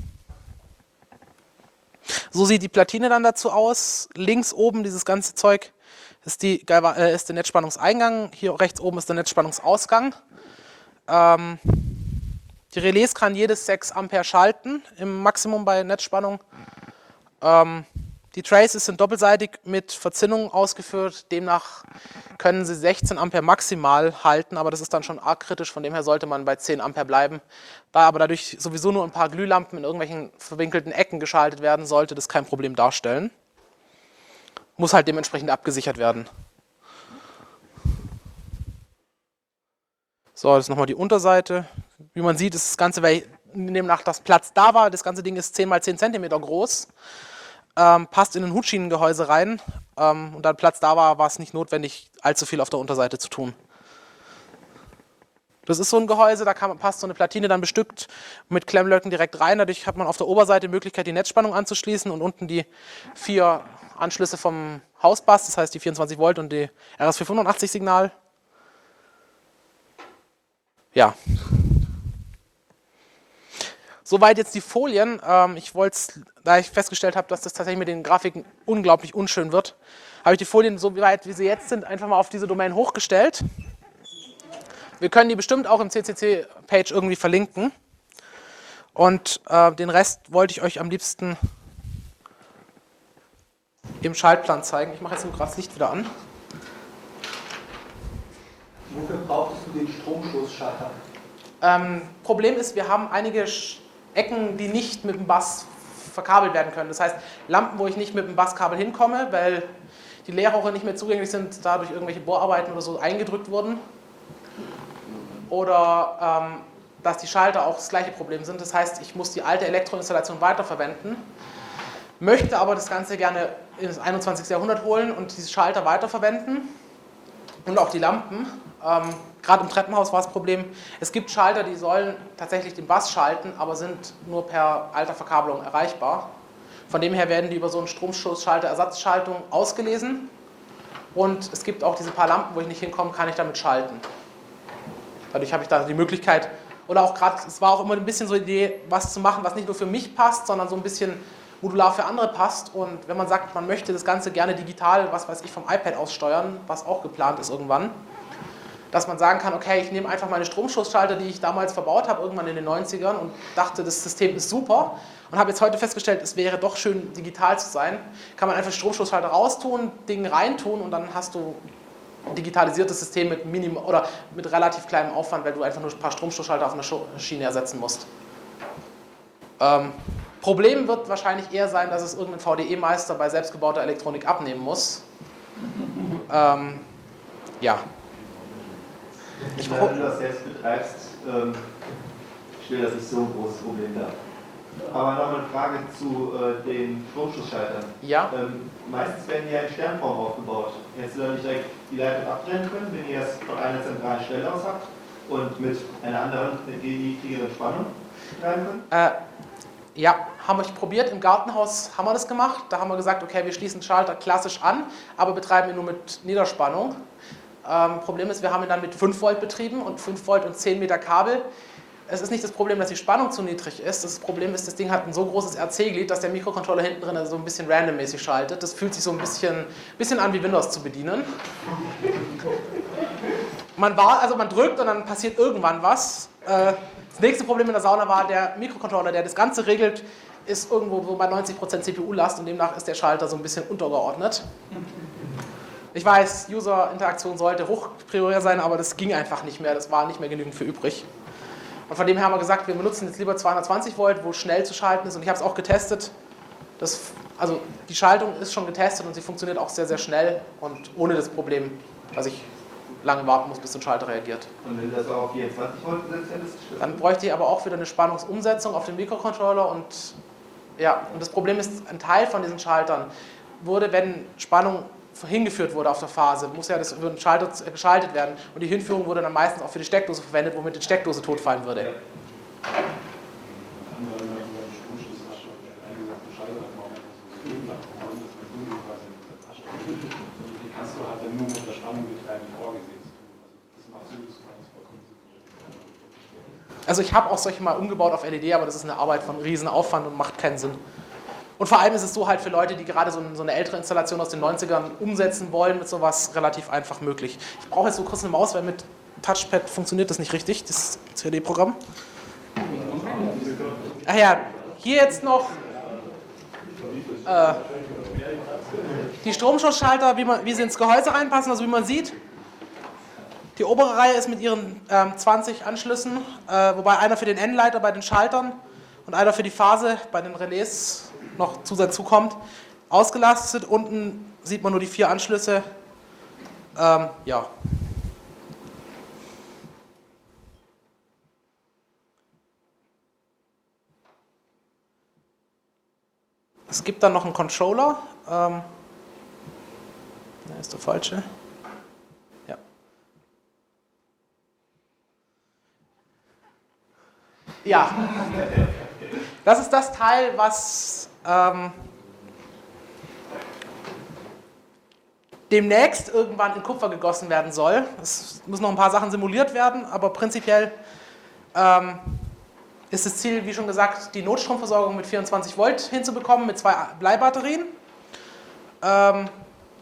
So sieht die Platine dann dazu aus. Links oben dieses ganze Zeug ist, die, äh, ist der Netzspannungseingang. Hier rechts oben ist der Netzspannungsausgang. Ähm, die Relais kann jedes sechs Ampere schalten, im Maximum bei Netzspannung. Ähm, die Traces sind doppelseitig mit Verzinnung ausgeführt. Demnach können sie sechzehn Ampere maximal halten, aber das ist dann schon arg kritisch. Von dem her sollte man bei zehn Ampere bleiben. Da aber dadurch sowieso nur ein paar Glühlampen in irgendwelchen verwinkelten Ecken geschaltet werden, sollte das kein Problem darstellen. Muss halt dementsprechend abgesichert werden. So, das ist nochmal die Unterseite. Wie man sieht, ist das Ganze, weil demnach das Platz da war, das ganze Ding ist zehn mal zehn Zentimeter groß, ähm, passt in ein Hutschienengehäuse rein ähm, und da Platz da war, war es nicht notwendig, allzu viel auf der Unterseite zu tun. Das ist so ein Gehäuse, da kann, passt so eine Platine dann bestückt mit Klemmlöcken direkt rein. Dadurch hat man auf der Oberseite die Möglichkeit, die Netzspannung anzuschließen und unten die vier Anschlüsse vom Hausbass, das heißt die vierundzwanzig Volt und die R S vierhundertfünfundachtzig Signal. Ja. Soweit jetzt die Folien. Ähm, ich wollte es, da ich festgestellt habe, dass das tatsächlich mit den Grafiken unglaublich unschön wird, habe ich die Folien so weit, wie sie jetzt sind, einfach mal auf diese Domain hochgestellt. Wir können die bestimmt auch im C C C-Page irgendwie verlinken. Und äh, den Rest wollte ich euch am liebsten im Schaltplan zeigen. Ich mache jetzt nur gerade das Licht wieder an. Wofür brauchst du den Stromstoßschalter? Ähm, Problem ist, wir haben einige Ecken, die nicht mit dem Bass verkabelt werden können. Das heißt, Lampen, wo ich nicht mit dem Basskabel hinkomme, weil die Leerrohre nicht mehr zugänglich sind, dadurch irgendwelche Bohrarbeiten oder so eingedrückt wurden. Oder ähm, dass die Schalter auch das gleiche Problem sind. Das heißt, ich muss die alte Elektroinstallation weiterverwenden, möchte aber das Ganze gerne ins einundzwanzigste Jahrhundert holen und diese Schalter weiterverwenden und auch die Lampen. Ähm, Gerade im Treppenhaus war das Problem, es gibt Schalter, die sollen tatsächlich den Bass schalten, aber sind nur per alter Verkabelung erreichbar. Von dem her werden die über so einen Stromstoßschalter Ersatzschaltung ausgelesen und es gibt auch diese paar Lampen, wo ich nicht hinkomme, kann ich damit schalten. Dadurch habe ich da die Möglichkeit, oder auch gerade, es war auch immer ein bisschen so die Idee, was zu machen, was nicht nur für mich passt, sondern so ein bisschen modular für andere passt. Und wenn man sagt, man möchte das Ganze gerne digital, was weiß ich, vom iPad aus steuern, was auch geplant ist irgendwann, dass man sagen kann, okay, ich nehme einfach meine Stromstoßschalter, die ich damals verbaut habe, irgendwann in den neunzigern und dachte, das System ist super und habe jetzt heute festgestellt, es wäre doch schön, digital zu sein. Kann man einfach Stromstoßschalter raustun, Ding reintun und dann hast du ein digitalisiertes System mit Minim oder mit relativ kleinem Aufwand, weil du einfach nur ein paar Stromstoßschalter auf einer Schiene ersetzen musst. Ähm, Problem wird wahrscheinlich eher sein, dass es irgendein V D E-Meister bei selbstgebauter Elektronik abnehmen muss. Ähm, ja. Ich Wenn du das selbst betreibst, ähm, stelle das nicht so ein großes Problem dar. Aber noch eine Frage zu äh, den Stromstoßschaltern. Ja. Ähm, meistens werden die ja in Sternform aufgebaut. Hättest du dann nicht direkt die Leitung abtrennen können, wenn ihr es von einer zentralen Stelle aus habt und mit einer anderen, mit niedrigeren Spannung betreiben können? Äh, ja, haben wir probiert. Im Gartenhaus haben wir das gemacht. Da haben wir gesagt, okay, wir schließen Schalter klassisch an, aber betreiben ihn nur mit Niederspannung. Ähm, Problem ist, wir haben ihn dann mit fünf Volt betrieben und fünf Volt und zehn Meter Kabel. Es ist nicht das Problem, dass die Spannung zu niedrig ist. Das Problem ist, das Ding hat ein so großes R C-Glied, dass der Mikrocontroller hinten drin so ein bisschen randommäßig schaltet. Das fühlt sich so ein bisschen, bisschen an wie Windows zu bedienen. Man, war, also man drückt und dann passiert irgendwann was. Äh, das nächste Problem in der Sauna war, der Mikrocontroller, der das Ganze regelt, ist irgendwo so bei neunzig Prozent C P U-Last und demnach ist der Schalter so ein bisschen untergeordnet. Ich weiß, User-Interaktion sollte hoch priorisiert sein, aber das ging einfach nicht mehr. Das war nicht mehr genügend für übrig. Und von dem her haben wir gesagt, wir benutzen jetzt lieber zweihundertzwanzig Volt, wo schnell zu schalten ist. Und ich habe es auch getestet. Das, also die Schaltung ist schon getestet und sie funktioniert auch sehr, sehr schnell und ohne das Problem, dass ich lange warten muss, bis der Schalter reagiert. Und wenn du das auch auf vierundzwanzig Volt gesetzt hättest? Dann bräuchte ich aber auch wieder eine Spannungsumsetzung auf den Mikrocontroller. Und, ja, und das Problem ist, ein Teil von diesen Schaltern wurde, wenn Spannung hingeführt wurde auf der Phase, muss ja das über den Schalter geschaltet werden und die Hinführung wurde dann meistens auch für die Steckdose verwendet, womit die Steckdose totfallen würde. Ja. Also ich habe auch solche mal umgebaut auf L E D, aber das ist eine Arbeit von riesen Aufwand und macht keinen Sinn. Und vor allem ist es so halt für Leute, die gerade so eine ältere Installation aus den neunzigern umsetzen wollen, mit sowas relativ einfach möglich. Ich brauche jetzt so kurz eine Maus, weil mit Touchpad funktioniert das nicht richtig, das C D-Programm. Ach ja, hier jetzt noch äh, die Stromschutzschalter, wie, man, wie sie ins Gehäuse reinpassen, also wie man sieht. Die obere Reihe ist mit ihren ähm, zwanzig Anschlüssen, äh, wobei einer für den N-Leiter bei den Schaltern und einer für die Phase bei den Relais noch Zusatz zukommt, ausgelastet. Unten sieht man nur die vier Anschlüsse. Ähm, ja. Es gibt dann noch einen Controller. Ähm, der ist der falsche. Ja. Ja. Das ist das Teil, was ähm, demnächst irgendwann in Kupfer gegossen werden soll. Es müssen noch ein paar Sachen simuliert werden, aber prinzipiell ähm, ist das Ziel, wie schon gesagt, die Notstromversorgung mit vierundzwanzig Volt hinzubekommen, mit zwei Bleibatterien. Ähm,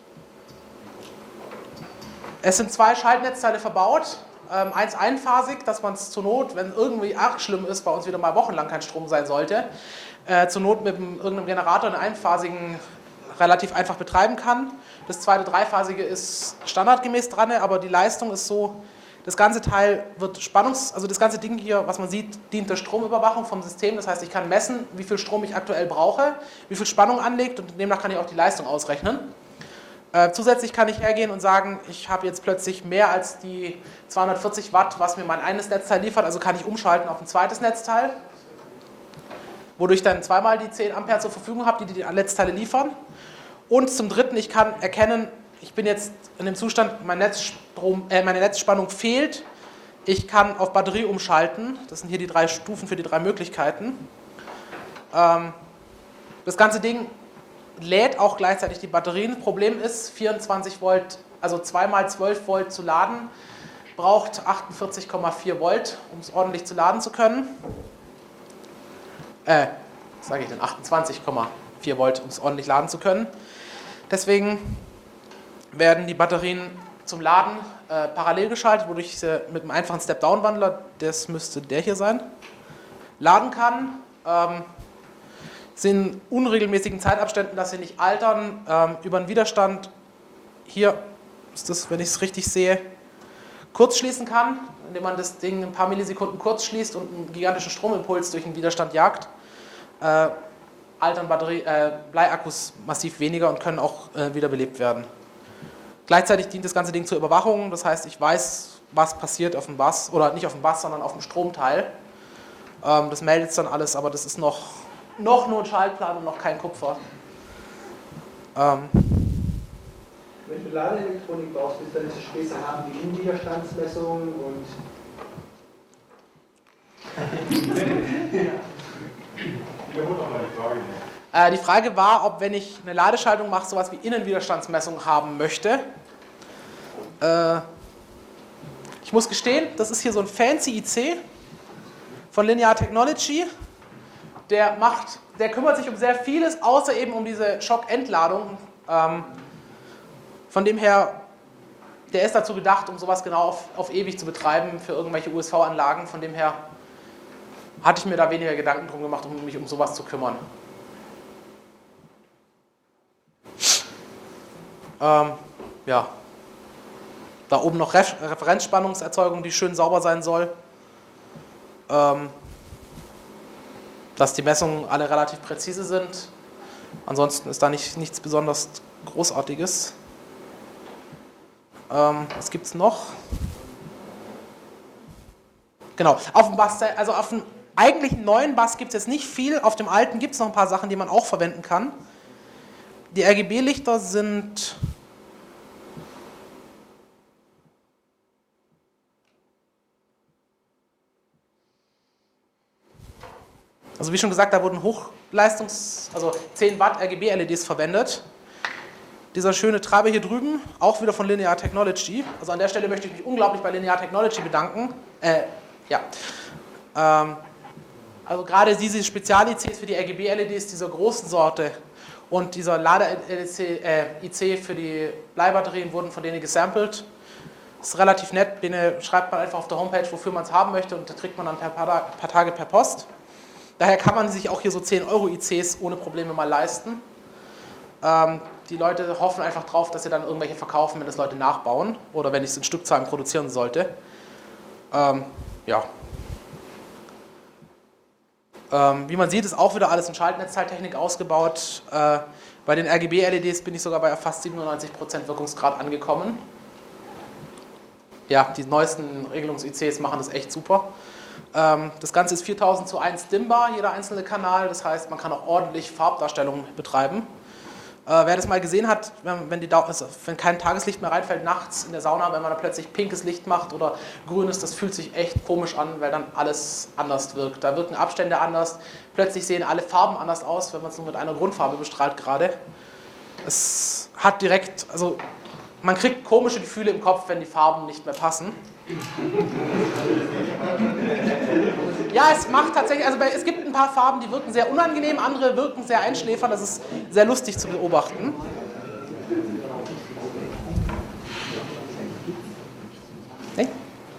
es sind zwei Schaltnetzteile verbaut. Ähm, eins einphasig, dass man es zur Not, wenn irgendwie arg schlimm ist, bei uns wieder mal wochenlang kein Strom sein sollte, äh, zur Not mit einem, irgendeinem Generator, einen einphasigen, relativ einfach betreiben kann. Das zweite dreiphasige ist standardgemäß dran, aber die Leistung ist so, das ganze Teil wird Spannungs-, also das ganze Ding hier, was man sieht, dient der Stromüberwachung vom System. Das heißt, ich kann messen, wie viel Strom ich aktuell brauche, wie viel Spannung anlegt und demnach kann ich auch die Leistung ausrechnen. Äh, zusätzlich kann ich hergehen und sagen, ich habe jetzt plötzlich mehr als die zweihundertvierzig Watt, was mir mein eines Netzteil liefert, also kann ich umschalten auf ein zweites Netzteil, wodurch ich dann zweimal die zehn Ampere zur Verfügung habe, die die Netzteile liefern. Und zum Dritten, ich kann erkennen, ich bin jetzt in dem Zustand, mein Netzstrom, äh, meine Netzspannung fehlt. Ich kann auf Batterie umschalten. Das sind hier die drei Stufen für die drei Möglichkeiten. Ähm, das ganze Ding lädt auch gleichzeitig die Batterien. Problem ist, vierundzwanzig Volt, also zwei mal zwölf Volt zu laden, braucht achtundvierzig Komma vier Volt, um es ordentlich zu laden zu können. Äh, was sage ich denn? achtundzwanzig Komma vier Volt, um es ordentlich laden zu können. Deswegen werden die Batterien zum Laden äh, parallel geschaltet, wodurch ich sie mit einem einfachen Step-Down-Wandler, das müsste der hier sein, laden kann. Ähm, sind unregelmäßigen Zeitabständen, dass sie nicht altern. Ähm, über einen Widerstand, hier ist das, wenn ich es richtig sehe, kurz schließen kann, indem man das Ding ein paar Millisekunden kurz schließt und einen gigantischen Stromimpuls durch den Widerstand jagt. Äh, altern Batterie, äh, Bleiakkus massiv weniger und können auch äh, wiederbelebt werden. Gleichzeitig dient das ganze Ding zur Überwachung, das heißt, ich weiß, was passiert auf dem Bus, oder nicht auf dem Bus, sondern auf dem Stromteil. Ähm, das meldet es dann alles, aber das ist noch, noch nur ein Schaltplan und noch kein Kupfer. Ähm, Wenn du Ladeelektronik baust, willst du dann diese Späße haben wie Innenwiderstandsmessungen und... Wiederholt nochmal die Frage. äh, die Frage war, ob, wenn ich eine Ladeschaltung mache, sowas wie Innenwiderstandsmessung haben möchte. Äh, ich muss gestehen, das ist hier so ein fancy I C von Linear Technology. Der macht, der kümmert sich um sehr vieles, außer eben um diese Schockentladung. Ähm, von dem her, der ist dazu gedacht, um sowas genau auf, auf ewig zu betreiben für irgendwelche U S V-Anlagen. Von dem her hatte ich mir da weniger Gedanken drum gemacht, um mich um sowas zu kümmern. Ähm, ja. Da oben noch Ref- Referenzspannungserzeugung, die schön sauber sein soll. Ähm, dass die Messungen alle relativ präzise sind. Ansonsten ist da nicht, nichts besonders Großartiges. Ähm, was gibt es noch? Genau, auf dem Bus, also auf dem eigentlichen neuen Bus gibt es jetzt nicht viel. Auf dem alten gibt es noch ein paar Sachen, die man auch verwenden kann. Die R G B-Lichter sind... Also wie schon gesagt, da wurden Hochleistungs-, also zehn Watt R G B-L E Ds verwendet. Dieser schöne Treiber hier drüben, auch wieder von Linear Technology. Also an der Stelle möchte ich mich unglaublich bei Linear Technology bedanken. Äh, ja. Ähm, also gerade diese Spezial-I Cs für die R G B-L E Ds dieser großen Sorte und dieser Lade-I C für die Bleibatterien wurden von denen gesampelt. Das ist relativ nett, den schreibt man einfach auf der Homepage, wofür man es haben möchte, und da kriegt man dann per paar, paar Tage per Post. Daher kann man sich auch hier so zehn Euro I Cs ohne Probleme mal leisten. Ähm, die Leute hoffen einfach drauf, dass sie dann irgendwelche verkaufen, wenn das Leute nachbauen oder wenn ich es in Stückzahlen produzieren sollte. Ähm, ja. Ähm, wie man sieht, ist auch wieder alles in Schaltnetzteiltechnik ausgebaut. Äh, bei den R G B-L E Ds bin ich sogar bei fast siebenundneunzig Prozent Wirkungsgrad angekommen. Ja, die neuesten Regelungs-I Cs machen das echt super. Ähm, das Ganze ist viertausend zu eins dimmbar, jeder einzelne Kanal. Das heißt, man kann auch ordentlich Farbdarstellungen betreiben. Äh, wer das mal gesehen hat, wenn, wenn, die, also wenn kein Tageslicht mehr reinfällt, nachts in der Sauna, wenn man da plötzlich pinkes Licht macht oder grünes, das fühlt sich echt komisch an, weil dann alles anders wirkt. Da wirken Abstände anders, plötzlich sehen alle Farben anders aus, wenn man es nur mit einer Grundfarbe bestrahlt gerade. Es hat direkt, also man kriegt komische Gefühle im Kopf, wenn die Farben nicht mehr passen. Ja, es macht tatsächlich, also es gibt ein paar Farben, die wirken sehr unangenehm, andere wirken sehr einschläfernd, das ist sehr lustig zu beobachten. Nee?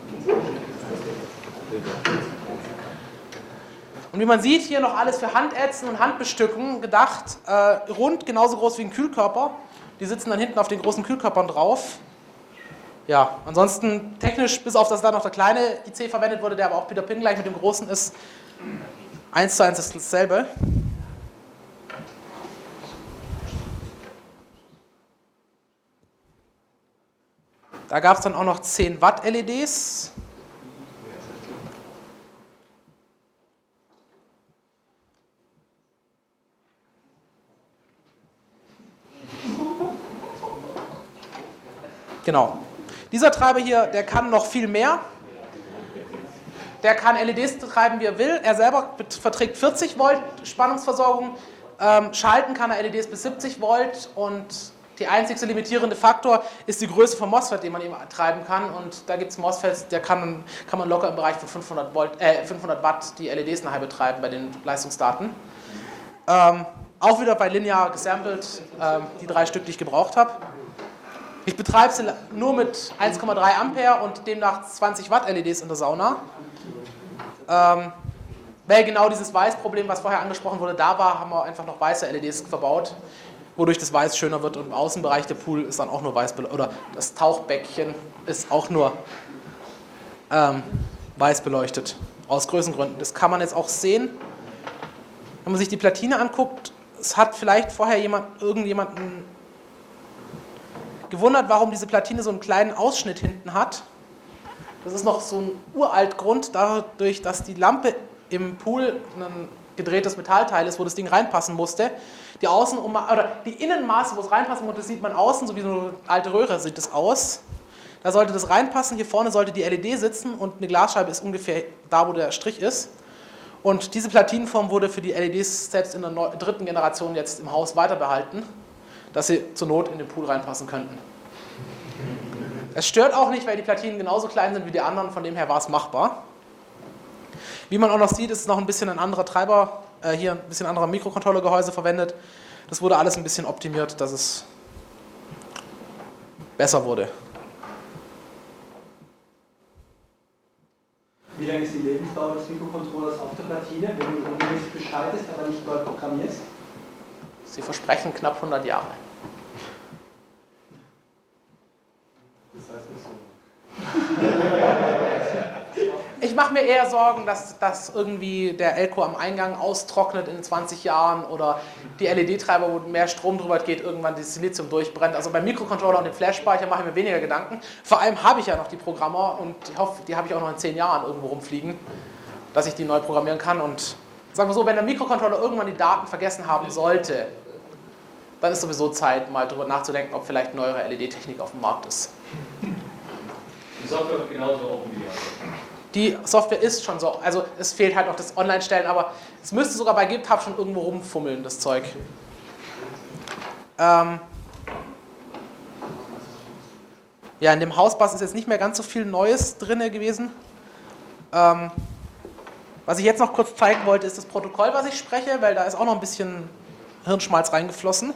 Und wie man sieht, hier noch alles für Handätzen und Handbestücken gedacht, äh, rund, genauso groß wie ein Kühlkörper. Die sitzen dann hinten auf den großen Kühlkörpern drauf. Ja, ansonsten technisch, bis auf dass da noch der kleine I C verwendet wurde, der aber auch Peter Pin gleich mit dem großen ist, eins zu eins ist dasselbe. Da gab es dann auch noch zehn Watt L E Ds. Genau. Dieser Treiber hier, der kann noch viel mehr. Der kann L E Ds treiben, wie er will. Er selber verträgt vierzig Volt Spannungsversorgung. Ähm, schalten kann er L E Ds bis siebzig Volt und der einzigste limitierende Faktor ist die Größe vom MOSFET, den man eben treiben kann. Und da gibt es MOSFETs, der kann, kann man locker im Bereich von fünfhundert Volt, äh, fünfhundert Watt die L E Ds nachher betreiben bei den Leistungsdaten. Ähm, auch wieder bei linear gesampelt, ähm, die drei Stück, die ich gebraucht habe. Ich betreibe sie nur mit eins Komma drei Ampere und demnach zwanzig Watt L E Ds in der Sauna. Ähm, weil genau dieses Weißproblem, was vorher angesprochen wurde, da war, haben wir einfach noch weiße L E Ds verbaut, wodurch das Weiß schöner wird und im Außenbereich der Pool ist dann auch nur weiß beleuchtet, oder das Tauchbeckchen ist auch nur ähm, weiß beleuchtet, aus Größengründen. Das kann man jetzt auch sehen, wenn man sich die Platine anguckt. Es hat vielleicht vorher jemand, irgendjemanden gewundert, warum diese Platine so einen kleinen Ausschnitt hinten hat. Das ist noch so ein uralt Grund, dadurch, dass die Lampe im Pool ein gedrehtes Metallteil ist, wo das Ding reinpassen musste. Die Außen- oder die Innenmaße, wo es reinpassen musste, sieht man außen, so wie so eine alte Röhre sieht das aus. Da sollte das reinpassen, hier vorne sollte die L E D sitzen und eine Glasscheibe ist ungefähr da, wo der Strich ist. Und diese Platinenform wurde für die L E Ds selbst in der dritten Generation jetzt im Haus weiter behalten, dass sie zur Not in den Pool reinpassen könnten. Es stört auch nicht, weil die Platinen genauso klein sind wie die anderen, von dem her war es machbar. Wie man auch noch sieht, ist noch ein bisschen ein anderer Treiber, äh, hier ein bisschen anderer Mikrocontroller-Gehäuse verwendet. Das wurde alles ein bisschen optimiert, dass es besser wurde. Wie lange ist die Lebensdauer des Mikrocontrollers auf der Platine, wenn du regelmäßig beschaltest, aber nicht dort programmierst? Sie versprechen knapp hundert Jahre. Das heißt nicht so. Ich mache mir eher Sorgen, dass, dass irgendwie der Elko am Eingang austrocknet in zwanzig Jahren oder die L E D-Treiber, wo mehr Strom drüber geht, irgendwann das Silizium durchbrennt. Also beim Mikrocontroller und dem Flash-Speicher mache ich mir weniger Gedanken. Vor allem habe ich ja noch die Programmer und ich hoffe, die habe ich auch noch in zehn Jahren irgendwo rumfliegen, dass ich die neu programmieren kann. Und sagen wir so, wenn der Mikrocontroller irgendwann die Daten vergessen haben sollte, dann ist sowieso Zeit, mal darüber nachzudenken, ob vielleicht neuere L E D-Technik auf dem Markt ist. Die Software wird genauso offen wie die andere. Die Software ist schon so, also es fehlt halt noch das Online-Stellen, aber es müsste sogar bei GitHub schon irgendwo rumfummeln, das Zeug. Ähm ja, in dem Hausbus ist jetzt nicht mehr ganz so viel Neues drin gewesen. Ähm was ich jetzt noch kurz zeigen wollte, ist das Protokoll, was ich spreche, weil da ist auch noch ein bisschen Hirnschmalz reingeflossen.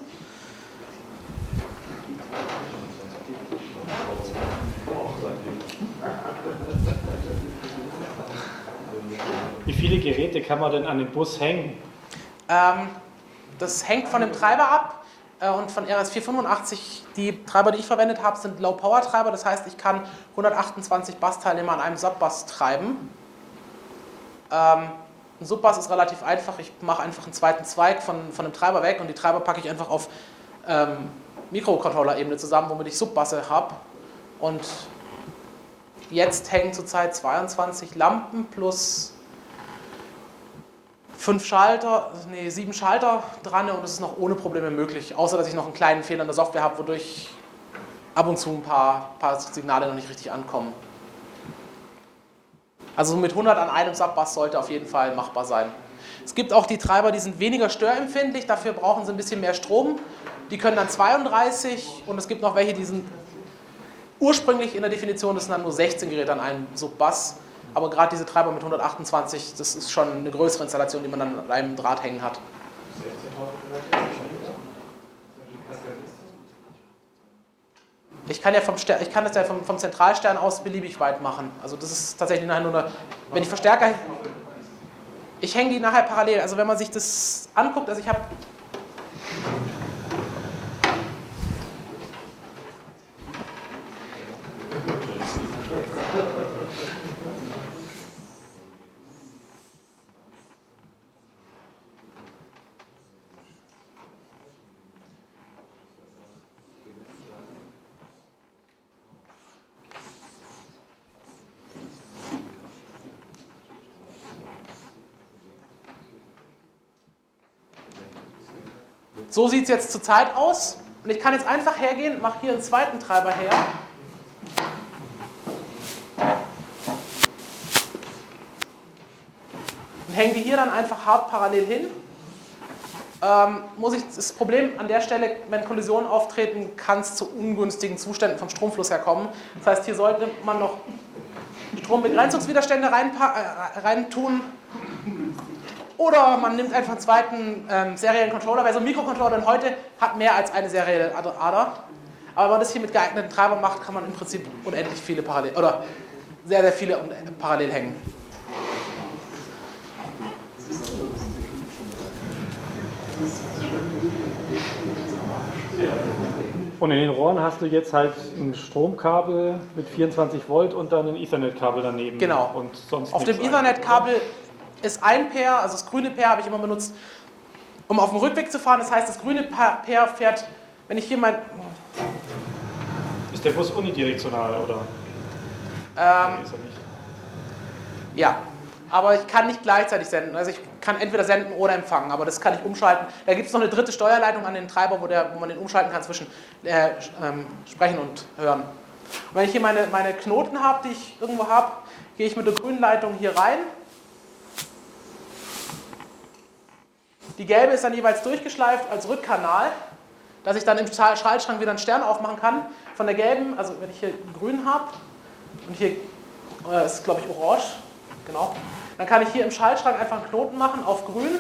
Wie viele Geräte kann man denn an den Bus hängen? Ähm, das hängt von dem Treiber ab äh, und von R S vierhundertfünfundachtzig. Die Treiber, die ich verwendet habe, sind Low-Power-Treiber. Das heißt, ich kann hundertachtundzwanzig Bus-Teilnehmer an einem Subbus treiben. Ähm, ein Subbus ist relativ einfach. Ich mache einfach einen zweiten Zweig von, von dem Treiber weg und die Treiber packe ich einfach auf ähm, Mikrocontroller-Ebene zusammen, womit ich Subbusse habe. Und jetzt hängen zurzeit zweiundzwanzig Lampen plus fünf Schalter, nee, sieben Schalter dran und das ist noch ohne Probleme möglich, außer dass ich noch einen kleinen Fehler in der Software habe, wodurch ab und zu ein paar, paar Signale noch nicht richtig ankommen. Also mit hundert an einem Subbus sollte auf jeden Fall machbar sein. Es gibt auch die Treiber, die sind weniger störempfindlich, dafür brauchen sie ein bisschen mehr Strom. Die können dann zweiunddreißig und es gibt noch welche, die sind ursprünglich in der Definition, das sind dann nur sechzehn Geräte an einem Subbus. Aber gerade diese Treiber mit hundertachtundzwanzig, das ist schon eine größere Installation, die man dann an einem Draht hängen hat. Ich kann, ja vom Stern, ich kann das ja vom, vom Zentralstern aus beliebig weit machen. Also das ist tatsächlich nachher nur eine, wenn ich Verstärker, ich hänge die nachher parallel. Also wenn man sich das anguckt, also ich habe so sieht es jetzt zurzeit aus. Und ich kann jetzt einfach hergehen, mache hier einen zweiten Treiber her. Und hänge die hier dann einfach hart parallel hin. Ähm, muss ich, das Problem an der Stelle, wenn Kollisionen auftreten, kann es zu ungünstigen Zuständen vom Stromfluss herkommen. Das heißt, hier sollte man noch Strombegrenzungswiderstände rein, äh, rein tun. Oder man nimmt einfach einen zweiten ähm, seriellen Controller, weil so ein Mikrocontroller denn heute hat mehr als eine serielle Ader. Aber wenn man das hier mit geeigneten Treibern macht, kann man im Prinzip unendlich viele parallel, oder sehr, sehr viele parallel hängen. Und in den Rohren hast du jetzt halt ein Stromkabel mit vierundzwanzig Volt und dann ein Ethernet-Kabel daneben. Genau. Und sonst Auf dem Ethernet-Kabel ist ein Pair, also das grüne Pair habe ich immer benutzt, um auf dem Rückweg zu fahren. Das heißt, das grüne Pair fährt, wenn ich hier mein... Ist der Bus unidirektional, oder? Ähm, Nee, ist er nicht. ja, aber ich kann nicht gleichzeitig senden. Also ich kann entweder senden oder empfangen, aber das kann ich umschalten. Da gibt es noch eine dritte Steuerleitung an den Treiber, wo, der, wo man den umschalten kann zwischen äh, ähm, Sprechen und Hören. Und wenn ich hier meine, meine Knoten habe, die ich irgendwo habe, gehe ich mit der grünen Leitung hier rein. Die gelbe ist dann jeweils durchgeschleift als Rückkanal, dass ich dann im Schaltschrank wieder einen Stern aufmachen kann. Von der gelben, also wenn ich hier grün habe und hier äh, ist glaube ich orange, genau, dann kann ich hier im Schaltschrank einfach einen Knoten machen auf grün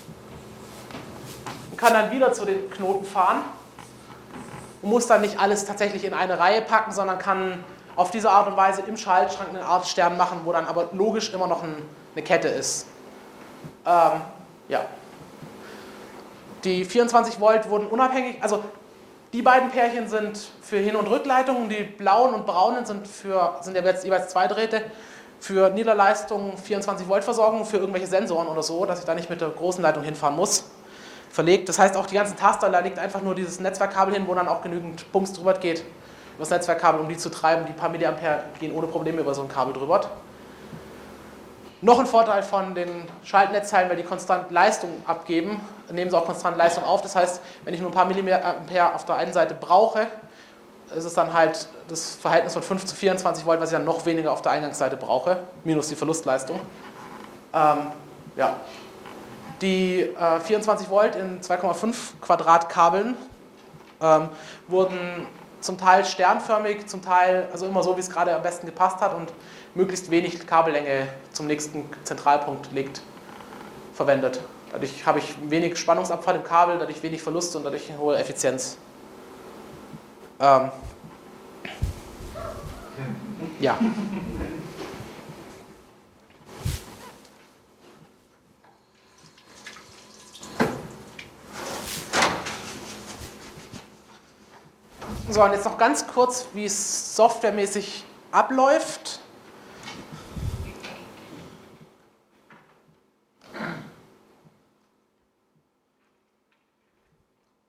und kann dann wieder zu den Knoten fahren und muss dann nicht alles tatsächlich in eine Reihe packen, sondern kann auf diese Art und Weise im Schaltschrank eine Art Stern machen, wo dann aber logisch immer noch ein, eine Kette ist. Ähm, ja. Die vierundzwanzig Volt wurden unabhängig, also die beiden Pärchen sind für Hin- und Rückleitungen, die blauen und braunen sind, für, sind ja jetzt jeweils zwei Drähte, für Niederleistung vierundzwanzig Volt Versorgung, für irgendwelche Sensoren oder so, dass ich da nicht mit der großen Leitung hinfahren muss, verlegt. Das heißt auch die ganzen Taster, da liegt einfach nur dieses Netzwerkkabel hin, wo dann auch genügend Bums drüber geht, über das Netzwerkkabel, um die zu treiben. Die paar Milliampere gehen ohne Probleme über so ein Kabel drüber. Noch ein Vorteil von den Schaltnetzteilen, weil die konstant Leistung abgeben, nehmen sie auch konstant Leistung auf. Das heißt, wenn ich nur ein paar Milliampere auf der einen Seite brauche, ist es dann halt das Verhältnis von fünf zu vierundzwanzig Volt, was ich dann noch weniger auf der Eingangsseite brauche, minus die Verlustleistung. Ähm, ja. Die äh, vierundzwanzig Volt in zwei Komma fünf Quadratkabeln ähm, wurden zum Teil sternförmig, zum Teil also immer so, wie es gerade am besten gepasst hat und möglichst wenig Kabellänge zum nächsten Zentralpunkt legt, verwendet. Dadurch habe ich wenig Spannungsabfall im Kabel, dadurch wenig Verluste und dadurch eine hohe Effizienz. Ähm, ja. So, und jetzt noch ganz kurz, wie es softwaremäßig abläuft.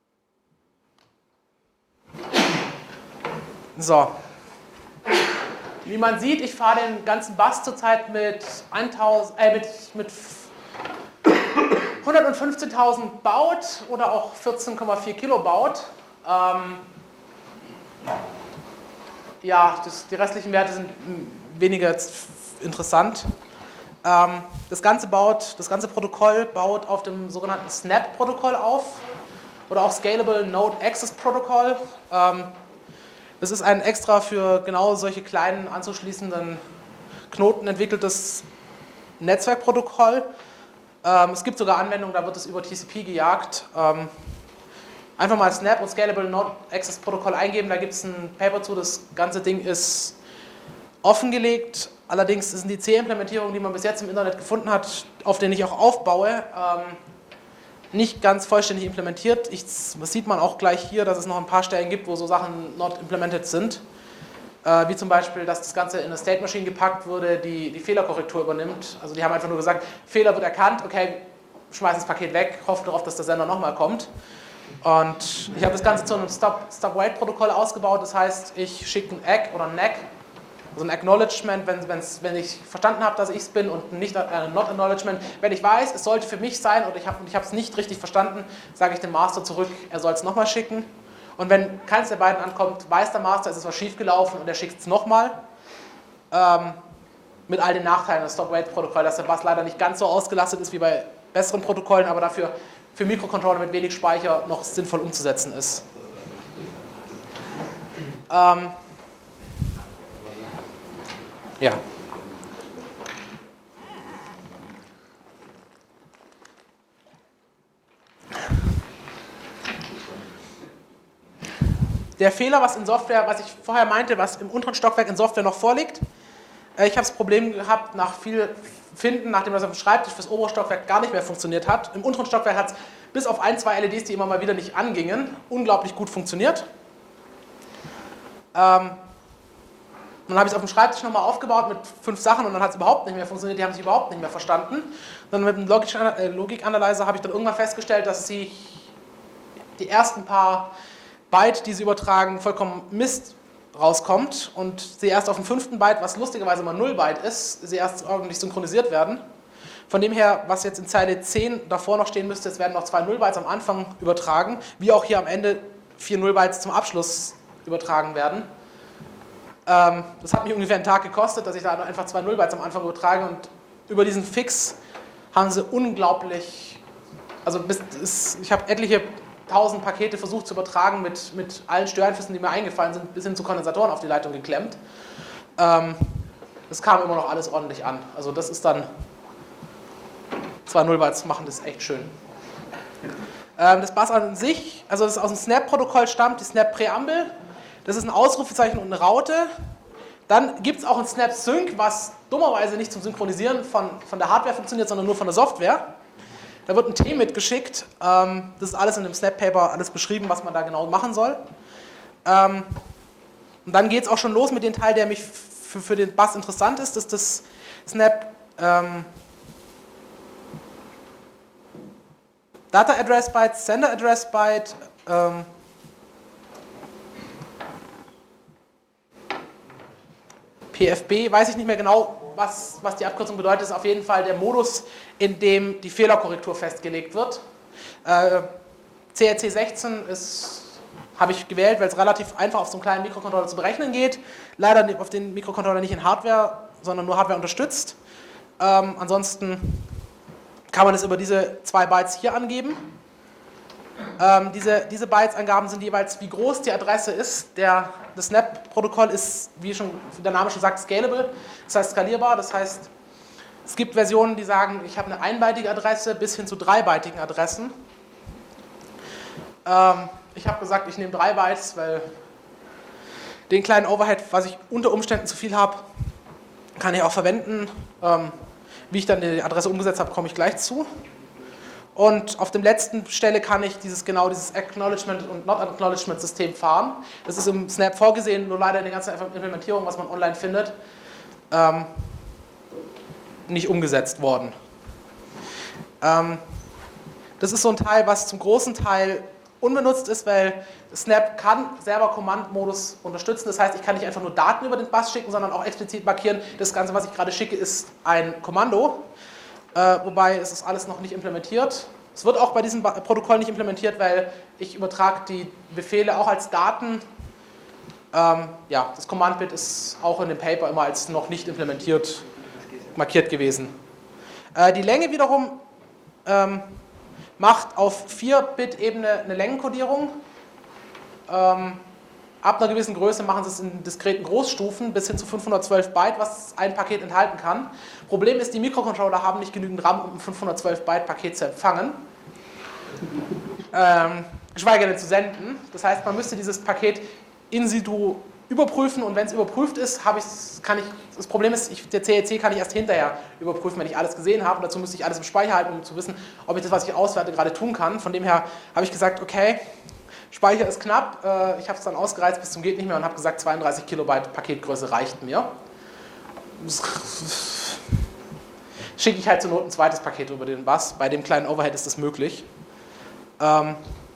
So. Wie man sieht, ich fahre den ganzen Bus zurzeit mit, eintausend, äh, mit, mit hundertfünfzehntausend Baud oder auch vierzehn Komma vier Kilo Baud. Ähm, ja, das, die restlichen Werte sind weniger interessant. Ähm, das, ganze baut, das ganze Protokoll baut auf dem sogenannten Snap-Protokoll auf oder auch Scalable Node Access Protocol. Ähm, das ist ein extra für genau solche kleinen anzuschließenden Knoten entwickeltes Netzwerkprotokoll. Ähm, es gibt sogar Anwendungen, da wird es über T C P gejagt. Ähm, einfach mal Snap und Scalable Node Access Protocol eingeben, da gibt es ein Paper zu, das ganze Ding ist offengelegt. Allerdings sind die C-Implementierungen, die man bis jetzt im Internet gefunden hat, auf denen ich auch aufbaue, ähm, nicht ganz vollständig implementiert. Ich, das sieht man auch gleich hier, dass es noch ein paar Stellen gibt, wo so Sachen not implemented sind. Äh, wie zum Beispiel, dass das Ganze in eine State Machine gepackt wurde, die die Fehlerkorrektur übernimmt. Also die haben einfach nur gesagt, Fehler wird erkannt, okay, schmeiß das Paket weg, hoffe darauf, dass der Sender nochmal kommt. Und ich habe das Ganze zu einem Stop-Wait-Protokoll ausgebaut, das heißt, ich schicke ein A C K oder ein N A C, also ein Acknowledgement, wenn, wenn ich verstanden habe, dass ich es bin, und nicht ein Not-Acknowledgement. Wenn ich weiß, es sollte für mich sein und ich habe es nicht richtig verstanden, sage ich dem Master zurück, er soll es nochmal schicken. Und wenn keins der beiden ankommt, weiß der Master, es ist was schiefgelaufen und er schickt es nochmal. Ähm, mit all den Nachteilen des Stop-Wait-Protokolls, dass der Bus leider nicht ganz so ausgelastet ist wie bei besseren Protokollen, aber dafür für Mikrocontroller mit wenig Speicher noch sinnvoll umzusetzen ist. Ähm, ja. Der Fehler, was in Software, was ich vorher meinte, was im unteren Stockwerk in Software noch vorliegt, ich habe das Problem gehabt, nach viel Finden, nachdem das auf dem Schreibtisch fürs obere Stockwerk gar nicht mehr funktioniert hat. Im unteren Stockwerk hat es bis auf ein, zwei L E Ds, die immer mal wieder nicht angingen, unglaublich gut funktioniert. Ähm, dann habe ich es auf dem Schreibtisch nochmal aufgebaut mit fünf Sachen und dann hat es überhaupt nicht mehr funktioniert, die haben sich überhaupt nicht mehr verstanden. Dann mit dem Logik-Analyzer habe ich dann irgendwann festgestellt, dass sie die ersten paar Byte, die sie übertragen, vollkommen Mist rauskommt und sie erst auf dem fünften Byte, was lustigerweise mal null Byte ist, sie erst ordentlich synchronisiert werden. Von dem her, was jetzt in Zeile zehn davor noch stehen müsste, es werden noch zwei null Bytes am Anfang übertragen, wie auch hier am Ende vier null Bytes zum Abschluss übertragen werden. Ähm, das hat mich ungefähr einen Tag gekostet, dass ich da einfach zwei null Bytes am Anfang übertrage, und über diesen Fix haben sie unglaublich, also bis, ist, ich habe etliche tausend Pakete versucht zu übertragen mit, mit allen Störeinflüssen, die mir eingefallen sind, bis hin zu Kondensatoren auf die Leitung geklemmt. Ähm, das kam immer noch alles ordentlich an. Also das ist dann, zwei null Bytes machen das echt schön. Ähm, das Bus an sich, also das aus dem Snap-Protokoll stammt, die Snap-Präambel. Das ist ein Ausrufezeichen und eine Raute. Dann gibt es auch ein Snap-Sync, was dummerweise nicht zum Synchronisieren von, von der Hardware funktioniert, sondern nur von der Software. Da wird ein T mitgeschickt. Ähm, das ist alles in dem Snap-Paper, alles beschrieben, was man da genau machen soll. Ähm, und dann geht es auch schon los mit dem Teil, der mich für, für den Bus interessant ist. Das ist das Snap ähm, Data Address Byte, Sender Address Byte, ähm, P F B, weiß ich nicht mehr genau, was, was die Abkürzung bedeutet, ist auf jeden Fall der Modus, in dem die Fehlerkorrektur festgelegt wird. Äh, C R C sechzehn habe ich gewählt, weil es relativ einfach auf so einem kleinen Mikrocontroller zu berechnen geht. Leider auf den Mikrocontroller nicht in Hardware, sondern nur Hardware unterstützt. Ähm, ansonsten kann man es über diese zwei Bytes hier angeben. Ähm, diese, diese Bytes-Angaben sind jeweils, wie groß die Adresse ist. Der, das Snap-Protokoll ist, wie schon der Name schon sagt, scalable, das heißt skalierbar. Das heißt, es gibt Versionen, die sagen, ich habe eine einbeitige Adresse bis hin zu dreibeitigen Adressen. Ähm, ich habe gesagt, ich nehme drei Bytes, weil den kleinen Overhead, was ich unter Umständen zu viel habe, kann ich auch verwenden. Ähm, wie ich dann die Adresse umgesetzt habe, komme ich gleich zu. Und auf der letzten Stelle kann ich dieses genau dieses Acknowledgement und Not-Acknowledgement-System fahren. Das ist im Snap vorgesehen, nur leider in der ganzen Implementierung, was man online findet, ähm, nicht umgesetzt worden. Ähm, das ist so ein Teil, was zum großen Teil unbenutzt ist, weil Snap kann selber Command-Modus unterstützen. Das heißt, ich kann nicht einfach nur Daten über den Bus schicken, sondern auch explizit markieren, das Ganze, was ich gerade schicke, ist ein Kommando. Äh, wobei es ist alles noch nicht implementiert. Es wird auch bei diesem Protokoll nicht implementiert, weil ich übertrage die Befehle auch als Daten. Ähm, ja, das Command-Bit ist auch in dem Paper immer als noch nicht implementiert markiert gewesen. Äh, die Länge wiederum ähm, macht auf vier Bit Ebene eine Längenkodierung. Ähm, ab einer gewissen Größe machen sie es in diskreten Großstufen bis hin zu fünfhundertzwölf Byte, was ein Paket enthalten kann. Problem ist, die Mikrocontroller haben nicht genügend RAM, um ein fünfhundertzwölf Byte Paket zu empfangen. Ähm, geschweige denn zu senden. Das heißt, man müsste dieses Paket in situ überprüfen und wenn es überprüft ist, habe ich, kann ich, das Problem ist, ich, der C E C kann ich erst hinterher überprüfen, wenn ich alles gesehen habe und dazu müsste ich alles im Speicher halten, um zu wissen, ob ich das, was ich auswerte, gerade tun kann. Von dem her habe ich gesagt, okay, Speicher ist knapp, äh, ich habe es dann ausgereizt bis zum geht nicht mehr und habe gesagt, zweiunddreißig Kilobyte Paketgröße reicht mir. Schicke ich halt zur Not ein zweites Paket über den Bus, bei dem kleinen Overhead ist das möglich. Ähm,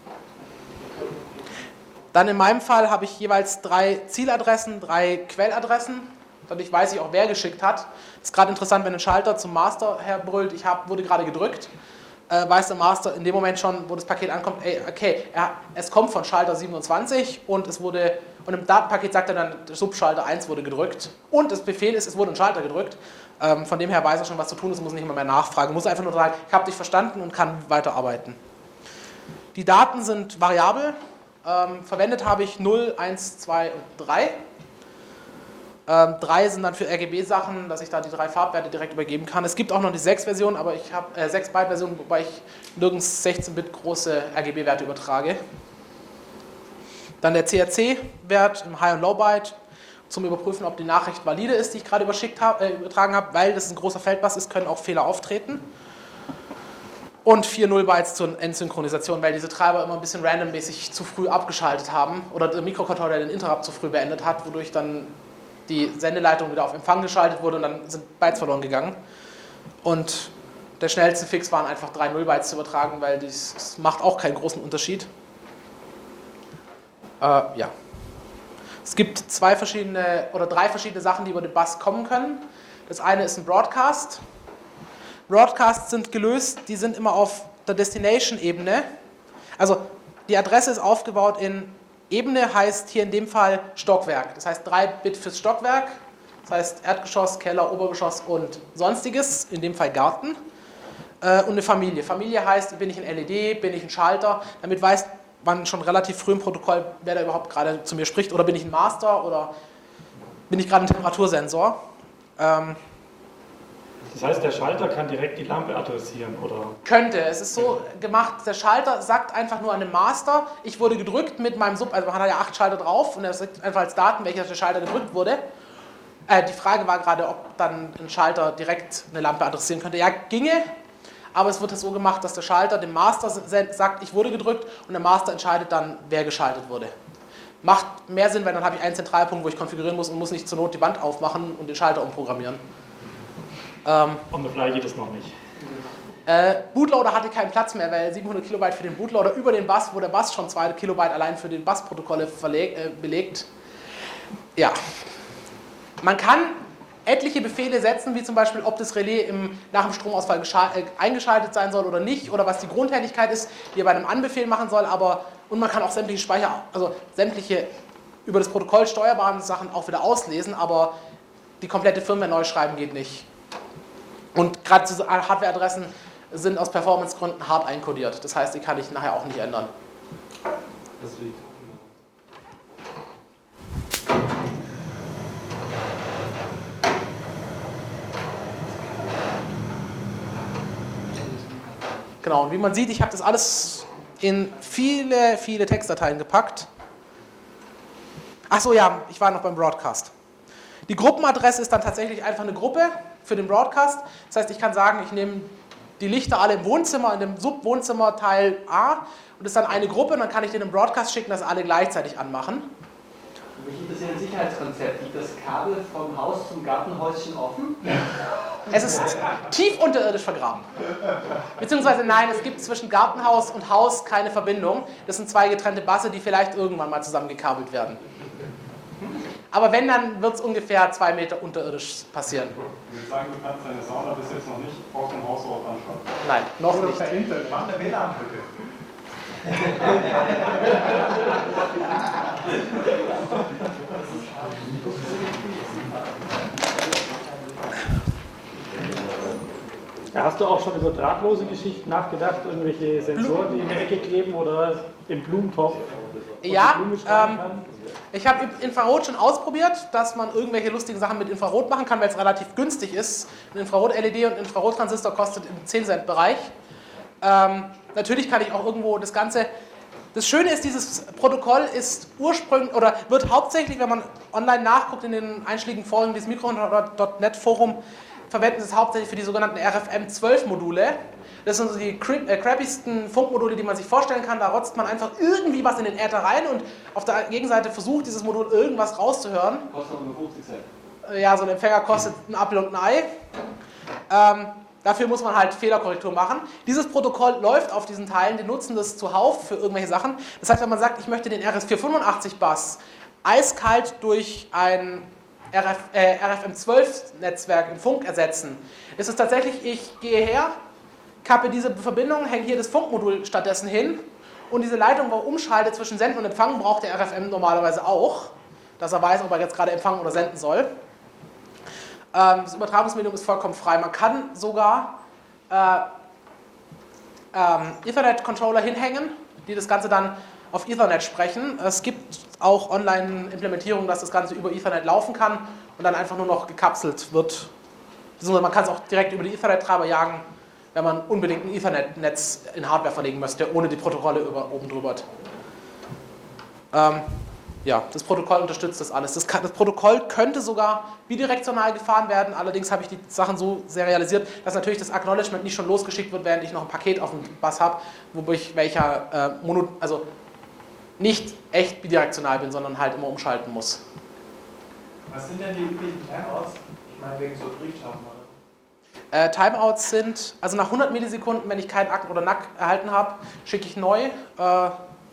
Dann in meinem Fall habe ich jeweils drei Zieladressen, drei Quelladressen. Dadurch weiß ich auch, wer geschickt hat. Das ist gerade interessant, wenn ein Schalter zum Master herbrüllt, ich hab, wurde gerade gedrückt, äh, weiß der Master in dem Moment schon, wo das Paket ankommt, ey, okay, er, es kommt von Schalter siebenundzwanzig und es wurde, und im Datenpaket sagt er dann, der Subschalter eins wurde gedrückt und das Befehl ist, es wurde ein Schalter gedrückt. Ähm, von dem her weiß er schon, was zu tun ist, muss nicht immer mehr nachfragen, muss einfach nur sagen, ich habe dich verstanden und kann weiterarbeiten. Die Daten sind variabel. Ähm, verwendet habe ich null, eins, zwei und drei. Ähm, drei sind dann für R G B-Sachen, dass ich da die drei Farbwerte direkt übergeben kann. Es gibt auch noch die sechs Version, aber ich habe äh, sechs Byte Version, wobei ich nirgends sechzehn Bit große R G B-Werte übertrage. Dann der C R C-Wert im High- und Low-Byte zum Überprüfen, ob die Nachricht valide ist, die ich gerade überschickt hab, äh, übertragen habe, weil das ein großer Feldbus ist, können auch Fehler auftreten. Und vier Null-Bytes zur Entsynchronisation, weil diese Treiber immer ein bisschen randommäßig zu früh abgeschaltet haben oder der Mikrocontroller den Interrupt zu früh beendet hat, wodurch dann die Sendeleitung wieder auf Empfang geschaltet wurde und dann sind Bytes verloren gegangen. Und der schnellste Fix waren einfach drei Null-Bytes zu übertragen, weil das macht auch keinen großen Unterschied. Äh, ja. Es gibt zwei verschiedene oder drei verschiedene Sachen, die über den Bus kommen können. Das eine ist ein Broadcast. Broadcasts sind gelöst, die sind immer auf der Destination-Ebene. Also die Adresse ist aufgebaut in Ebene, heißt hier in dem Fall Stockwerk. Das heißt drei Bit fürs Stockwerk, das heißt Erdgeschoss, Keller, Obergeschoss und Sonstiges, in dem Fall Garten. Und eine Familie. Familie heißt, bin ich ein L E D, bin ich ein Schalter, damit weiß man schon relativ früh im Protokoll, wer da überhaupt gerade zu mir spricht. Oder bin ich ein Master oder bin ich gerade ein Temperatursensor. Ähm, Das heißt, der Schalter kann direkt die Lampe adressieren, oder? Könnte. Es ist so gemacht, der Schalter sagt einfach nur an den Master, ich wurde gedrückt mit meinem Sub, also man hat ja acht Schalter drauf und er sagt einfach als Daten, welcher der Schalter gedrückt wurde. Äh, die Frage war gerade, ob dann ein Schalter direkt eine Lampe adressieren könnte. Ja, ginge, aber es wird so gemacht, dass der Schalter dem Master sagt, ich wurde gedrückt und der Master entscheidet dann, wer geschaltet wurde. Macht mehr Sinn, weil dann habe ich einen Zentralpunkt, wo ich konfigurieren muss und muss nicht zur Not die Wand aufmachen und den Schalter umprogrammieren. Ähm, On the fly geht es noch nicht. Äh, Bootloader hatte keinen Platz mehr, weil siebenhundert Kilobyte für den Bootloader über den Bus, wo der Bus schon zwei Kilobyte allein für den Bus-Protokolle äh, belegt. Ja. Man kann etliche Befehle setzen, wie zum Beispiel, ob das Relais im, nach dem Stromausfall äh, eingeschaltet sein soll oder nicht, oder was die Grundhelligkeit ist, die er bei einem Anbefehl machen soll, aber, und man kann auch sämtliche Speicher, also sämtliche über das Protokoll steuerbaren Sachen auch wieder auslesen, aber die komplette Firmware neu schreiben geht nicht. Und gerade diese Hardware-Adressen sind aus Performance-Gründen hart einkodiert. Das heißt, die kann ich nachher auch nicht ändern. Deswegen. Genau, und wie man sieht, ich habe das alles in viele, viele Textdateien gepackt. Achso, ja, ich war noch beim Broadcast. Die Gruppenadresse ist dann tatsächlich einfach eine Gruppe für den Broadcast. Das heißt, ich kann sagen, ich nehme die Lichter alle im Wohnzimmer, in dem Subwohnzimmer Teil A und das ist dann eine Gruppe und dann kann ich den im Broadcast schicken, dass alle gleichzeitig anmachen. Mich interessiert ein Sicherheitskonzept. Liegt das Kabel vom Haus zum Gartenhäuschen offen? Es ist tief unterirdisch vergraben. Beziehungsweise nein, es gibt zwischen Gartenhaus und Haus keine Verbindung. Das sind zwei getrennte Basse, die vielleicht irgendwann mal zusammengekabelt werden. Aber wenn, dann wird es ungefähr zwei Meter unterirdisch passieren. Ich würde sagen, du kannst deine Sauna bis jetzt noch nicht aus dem Haus raus anschauen. Nein, noch nicht. Per Internet. Mach eine W L A N-Brücke. Ja, hast du auch schon über drahtlose Geschichten nachgedacht? Irgendwelche Sensoren, die in der Ecke kleben oder im Blumentopf? Ja, Blumen schneiden ähm, kann? ich habe Infrarot schon ausprobiert, dass man irgendwelche lustigen Sachen mit Infrarot machen kann, weil es relativ günstig ist. Ein Infrarot-L E D und ein Infrarottransistor kostet im zehn Cent Bereich. Ähm, natürlich kann ich auch irgendwo das Ganze... Das Schöne ist, dieses Protokoll ist ursprünglich oder wird hauptsächlich, wenn man online nachguckt in den einschlägigen Foren wie das Microcontroller Punkt net Forum, verwenden sie es hauptsächlich für die sogenannten R F M zwölf Module. Das sind so die crappigsten Funkmodule, die man sich vorstellen kann. Da rotzt man einfach irgendwie was in den Äther rein und auf der Gegenseite versucht dieses Modul irgendwas rauszuhören. Kostet nur fünfzig Cent. Ja, so ein Empfänger kostet ein Apfel und ein Ei. Ähm, dafür muss man halt Fehlerkorrektur machen. Dieses Protokoll läuft auf diesen Teilen, die nutzen das zuhauf für irgendwelche Sachen. Das heißt, wenn man sagt, ich möchte den R S vierhundertfünfundachtzig Bus eiskalt durch ein R F, äh, R F M zwölf Netzwerk im Funk ersetzen, ist es tatsächlich, ich gehe her, kappe diese Verbindung, hänge hier das Funkmodul stattdessen hin und diese Leitung, wo er umschaltet zwischen Senden und Empfangen, braucht der R F M normalerweise auch, dass er weiß, ob er jetzt gerade empfangen oder senden soll. Ähm, das Übertragungsmedium ist vollkommen frei. Man kann sogar äh, ähm, Ethernet-Controller hinhängen, die das Ganze dann auf Ethernet sprechen. Es gibt auch Online-Implementierungen, dass das Ganze über Ethernet laufen kann und dann einfach nur noch gekapselt wird. Man kann es auch direkt über die Ethernet-Treiber jagen, wenn man unbedingt ein Ethernet-Netz in Hardware verlegen möchte, ohne die Protokolle über, oben drüber. Ähm, ja, das Protokoll unterstützt das alles. Das, kann, das Protokoll könnte sogar bidirektional gefahren werden, allerdings habe ich die Sachen so serialisiert, dass natürlich das Acknowledgement nicht schon losgeschickt wird, während ich noch ein Paket auf dem Bus habe, wodurch welcher äh, Mono, also nicht echt bidirektional bin, sondern halt immer umschalten muss. Was sind denn die üblichen Timeouts? Ich meine, wegen so Brieftaben oder? Äh, Timeouts sind, also nach hundert Millisekunden, wenn ich keinen Ack oder Nack erhalten habe, schicke ich neu. Äh,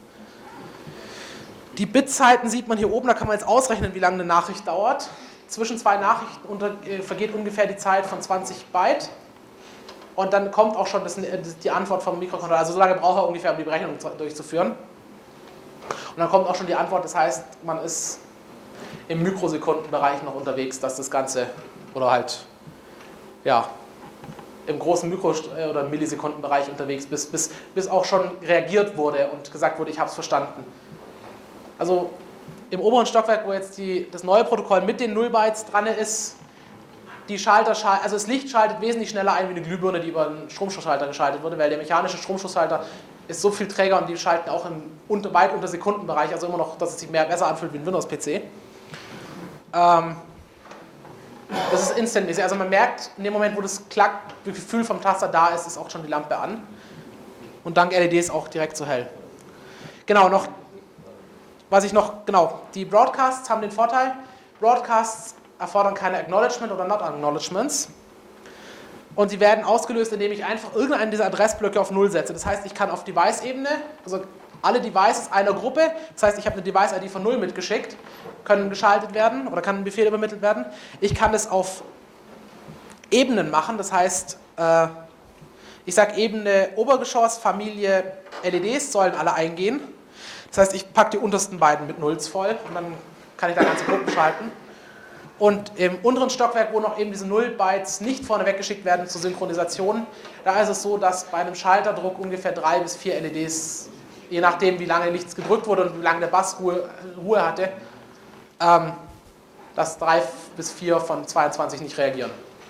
die Bitzeiten sieht man hier oben, da kann man jetzt ausrechnen, wie lange eine Nachricht dauert. Zwischen zwei Nachrichten unter, äh, vergeht ungefähr die Zeit von zwanzig Byte. Und dann kommt auch schon das, die Antwort vom Mikrocontroller. Also so lange braucht er ungefähr, um die Berechnung durchzuführen. Und dann kommt auch schon die Antwort, das heißt, man ist im Mikrosekundenbereich noch unterwegs, dass das Ganze, oder halt, ja, im großen Mikro- oder Millisekundenbereich unterwegs, bis, bis, bis auch schon reagiert wurde und gesagt wurde, ich habe es verstanden. Also im oberen Stockwerk, wo jetzt die, das neue Protokoll mit den null Bytes dran ist, die Schalter, also das Licht schaltet wesentlich schneller ein wie eine Glühbirne, die über einen Stromschussschalter geschaltet wurde, weil der mechanische Stromschussschalter ist so viel träger und die schalten auch im unter, weit unter Sekundenbereich, also immer noch, dass es sich mehr besser anfühlt wie ein Windows-P C. Ähm, das ist instantmäßig, also man merkt, in dem Moment, wo das klackt, das Gefühl vom Taster da ist, ist auch schon die Lampe an. Und dank L E Ds auch direkt so hell. Genau, noch, was ich noch, genau, die Broadcasts haben den Vorteil, Broadcasts erfordern keine Acknowledgement oder Not-Acknowledgements. Und sie werden ausgelöst, indem ich einfach irgendeinen dieser Adressblöcke auf Null setze. Das heißt, ich kann auf Device-Ebene, also alle Devices einer Gruppe, das heißt, ich habe eine Device-I D von Null mitgeschickt, können geschaltet werden oder kann ein Befehl übermittelt werden. Ich kann es auf Ebenen machen, das heißt, äh, ich sage Ebene Obergeschoss, Familie, L E Ds sollen alle eingehen. Das heißt, ich packe die untersten beiden mit Nulls voll und dann kann ich da ganze Gruppen schalten. Und im unteren Stockwerk, wo noch eben diese null Bytes nicht vorne weggeschickt werden zur Synchronisation, da ist es so, dass bei einem Schalterdruck ungefähr drei bis vier L E Ds, je nachdem wie lange nichts gedrückt wurde und wie lange der Bass Ruhe, Ruhe hatte, ähm, dass drei bis vier von zweiundzwanzig nicht reagieren.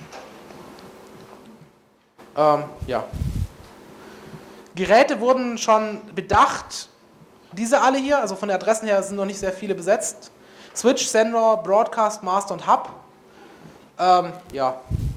Ähm, ja. Geräte wurden schon bedacht, diese alle hier, also von den Adressen her sind noch nicht sehr viele besetzt. Switch, Sender, Broadcast, Master und Hub. Ähm, ja.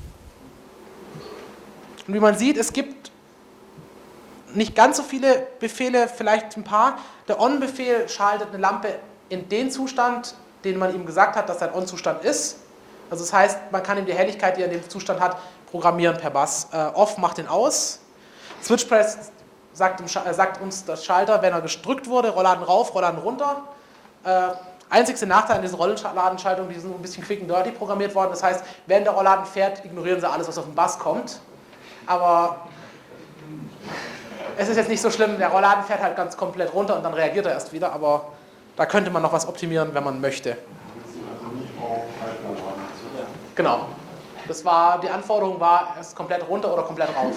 Und wie man sieht, es gibt nicht ganz so viele Befehle, vielleicht ein paar. Der On-Befehl schaltet eine Lampe in den Zustand den man ihm gesagt hat, dass sein On-Zustand ist. Also das heißt, man kann ihm die Helligkeit, die er in dem Zustand hat, programmieren per Bus. Äh, Off macht den aus. Switch Press sagt, im, äh, sagt uns das Schalter, wenn er gedrückt wurde, Rollladen rauf, Rollladen runter. Äh, einzigste Nachteil an diesen Rollladenschaltungen, die sind ein bisschen quick and dirty programmiert worden. Das heißt, während der Rollladen fährt, ignorieren sie alles, was auf den Bus kommt. Aber es ist jetzt nicht so schlimm, der Rollladen fährt halt ganz komplett runter und dann reagiert er erst wieder, aber da könnte man noch was optimieren, wenn man möchte. Genau. Das war, die Anforderung war, erst komplett runter oder komplett rauf.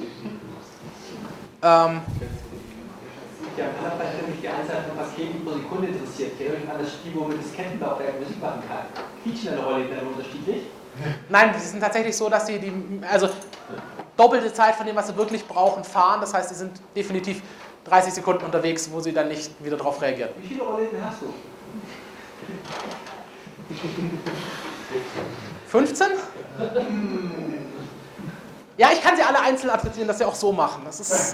Ähm, Ja, man hat natürlich die Anzahl von Paketen pro Sekunde interessiert. Wer euch an das Spiel, wo man Diskettenlaufwerk Musik machen kann? Quietschen eine Rolle dann unterschiedlich? Nein, die sind tatsächlich so, dass sie die, also doppelte Zeit von dem, was sie wirklich brauchen, fahren. Das heißt, sie sind definitiv dreißig Sekunden unterwegs, wo sie dann nicht wieder darauf reagieren. Wie viele Rollläden hast du? fünfzehn? Ja, ich kann sie alle einzeln adressieren, dass sie auch so machen. Das ist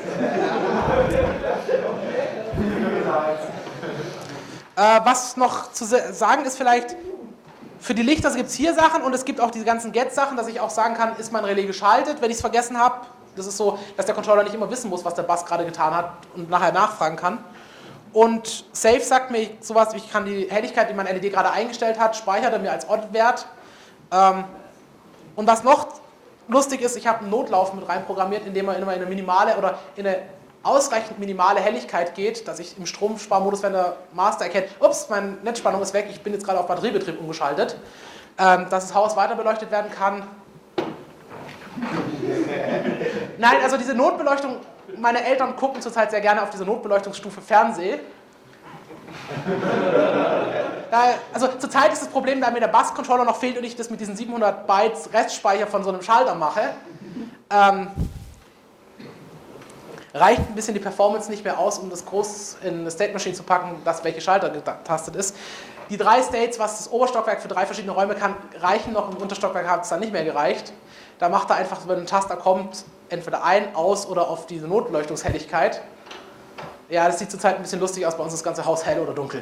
äh, was noch zu sagen ist vielleicht, für die Lichter gibt es hier Sachen und es gibt auch diese ganzen Get-Sachen, dass ich auch sagen kann, ist mein Relais geschaltet, wenn ich es vergessen habe. Das ist so, dass der Controller nicht immer wissen muss, was der Bus gerade getan hat und nachher nachfragen kann. Und Safe sagt mir sowas, ich kann die Helligkeit, die mein L E D gerade eingestellt hat, speichert er mir als Odd-Wert. Ähm, und was noch lustig ist, ich habe einen Notlauf mit reinprogrammiert, indem er immer in eine minimale oder in eine ausreichend minimale Helligkeit geht, dass ich im Stromsparmodus, wenn der Master erkennt, ups, meine Netzspannung ist weg, ich bin jetzt gerade auf Batteriebetrieb umgeschaltet, ähm, dass das Haus weiter beleuchtet werden kann. Nein, also diese Notbeleuchtung, meine Eltern gucken zurzeit sehr gerne auf diese Notbeleuchtungsstufe Fernseh. Da, also zurzeit ist das Problem, da mir der Bus-Controller noch fehlt und ich das mit diesen siebenhundert Bytes Restspeicher von so einem Schalter mache, ähm, reicht ein bisschen die Performance nicht mehr aus, um das groß in eine State Machine zu packen, dass welche Schalter getastet ist. Die drei States, was das Oberstockwerk für drei verschiedene Räume kann, reichen noch, im Unterstockwerk hat es dann nicht mehr gereicht. Da macht er einfach, wenn ein Taster kommt, entweder ein, aus oder auf diese Notbeleuchtungshelligkeit. Ja, das sieht zurzeit ein bisschen lustig aus, bei uns ist das ganze Haus hell oder dunkel.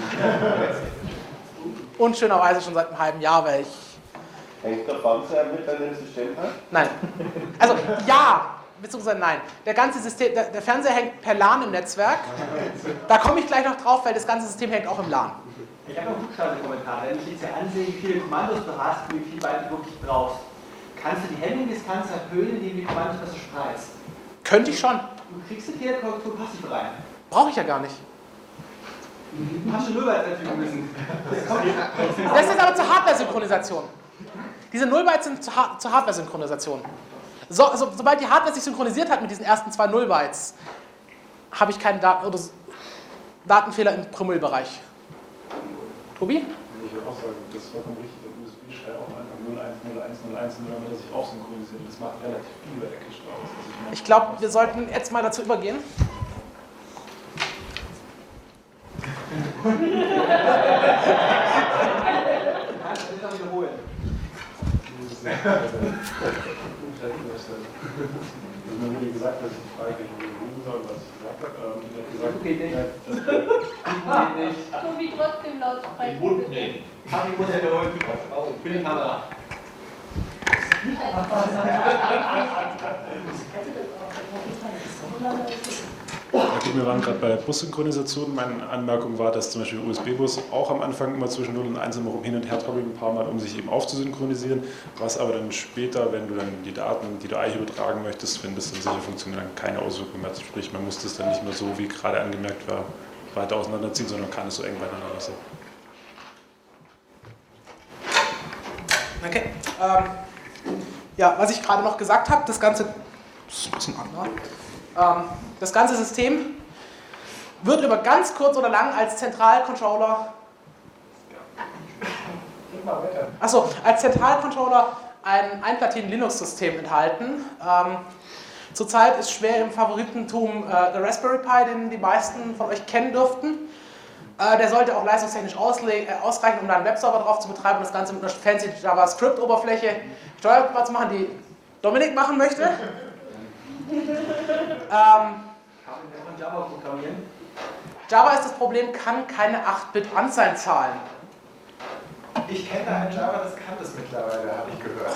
Und schönerweise schon seit einem halben Jahr, weil ich... Hängt der Fernseher mit an dem System an? Nein. Also ja, beziehungsweise nein. Der ganze System, der, der Fernseher hängt per LAN im Netzwerk. Da komme ich gleich noch drauf, weil das ganze System hängt auch im LAN. Ich habe noch einen Rückschaltekommentar. Wenn ich jetzt hier ansehe, wie viele Kommandos du hast und wie viel weit du wirklich brauchst, kannst du die Handling-Distanz erhöhen, indem du die Kommandos besser spreizt? Könnte ich schon. Du kriegst die Fehlerkorrektur passiv rein. Brauche ich ja gar nicht. Du hast schon Nullbyte einfügen müssen. Das ist aber zur Hardware-Synchronisation. Diese Nullbytes sind zur, ha zur Hardware-Synchronisation. So, also, sobald die Hardware sich synchronisiert hat mit diesen ersten zwei Nullbytes, habe ich keinen Daten oder Datenfehler im Promille-Bereich. Tobi? Ich würde auch sagen, das ist vollkommen richtig. Der U S B-Schreiber auch einfach null eins null eins null eins, nur damit er sich auch synchronisiert. Das macht relativ viel bei der Cache aus. Also ich Ich glaube, wir sollten jetzt mal dazu übergehen. Kannst du das noch wiederholen? Mir wurde gesagt, dass ich die Frage nicht wiederholen soll, was ich gesagt habe. Ich habe gesagt, Okay, nicht. das Geht nicht. Tobi trotzdem laut sprechen. Nee. Harry muss wiederholen. Für die Kamera. Ja, gut, wir waren gerade bei Bussynchronisation. Meine Anmerkung war, dass zum Beispiel U S B-Bus auch am Anfang immer zwischen null und eins immer hin und her trabbelt ein paar Mal, um sich eben aufzusynchronisieren. Was aber dann später, wenn du dann die Daten, die du eigentlich übertragen möchtest, wenn das dann sicher funktioniert, dann keine Auswirkungen mehr. Sprich, man muss das dann nicht mehr so, wie gerade angemerkt war, weiter auseinanderziehen, sondern kann es so eng beieinander lassen. Okay. Ähm, ja, was ich gerade noch gesagt habe, das Ganze, das ist ein bisschen anders. Ähm, das ganze System wird über ganz kurz oder lang als Zentralcontroller, achso, als Zentralcontroller ein Einplatinen-Linux-System enthalten. Ähm, zurzeit ist schwer im Favoritentum äh, der Raspberry Pi, den die meisten von euch kennen dürften. Äh, der sollte auch leistungstechnisch äh, ausreichen, um da einen Webserver drauf zu betreiben und das Ganze mit einer fancy JavaScript-Oberfläche steuerbar zu machen, die Dominik machen möchte. ähm, Java programmieren. Java ist das Problem, kann keine acht Bit Unsigned-Zahlen. Ich kenne da ein Java, das kann das mittlerweile, habe ich gehört.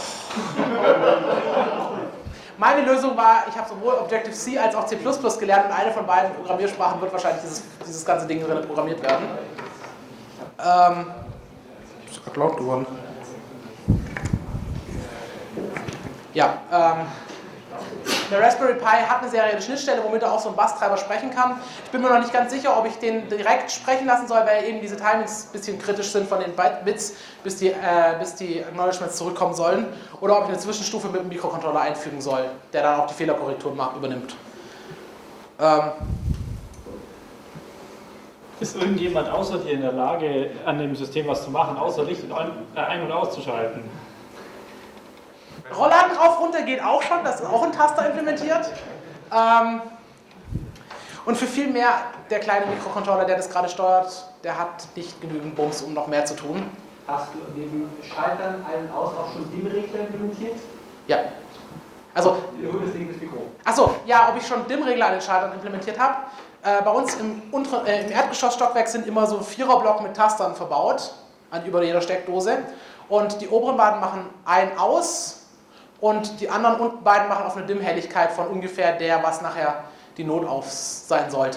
Meine Lösung war, ich habe sowohl Objective-C als auch C plus plus gelernt und eine von beiden Programmiersprachen wird wahrscheinlich dieses, dieses ganze Ding drin programmiert werden. Ähm, ist sogar laut geworden. Ja, ähm, der Raspberry Pi hat eine serielle Schnittstelle, womit er auch so einen Bus-Treiber sprechen kann. Ich bin mir noch nicht ganz sicher, ob ich den direkt sprechen lassen soll, weil eben diese Timings ein bisschen kritisch sind von den Bits, bis die, äh, bis die Acknowledgements zurückkommen sollen, oder ob ich eine Zwischenstufe mit dem Mikrocontroller einfügen soll, der dann auch die Fehlerkorrektur übernimmt. Ähm, Ist irgendjemand außer dir in der Lage, an dem System was zu machen, außer Licht ein- und auszuschalten? Rollladen rauf, runter geht auch schon, das ist auch ein Taster implementiert. Ähm, und für viel mehr, der kleine Mikrocontroller, der das gerade steuert, der hat nicht genügend Bums, um noch mehr zu tun. Hast du neben Schaltern ein- und aus auch schon DIMM-Regler implementiert? Ja. Also, Hol das Ding bis Mikro. achso, ja, ob ich schon DIMM-Regler an den Schaltern implementiert habe. Äh, bei uns im, unteren, äh, im Erdgeschossstockwerk sind immer so Viererblock mit Tastern verbaut, an über jeder Steckdose. Und die oberen beiden machen ein aus. Und die anderen unten beiden machen auf eine Dimmhelligkeit von ungefähr der, was nachher die Not auf sein sollte.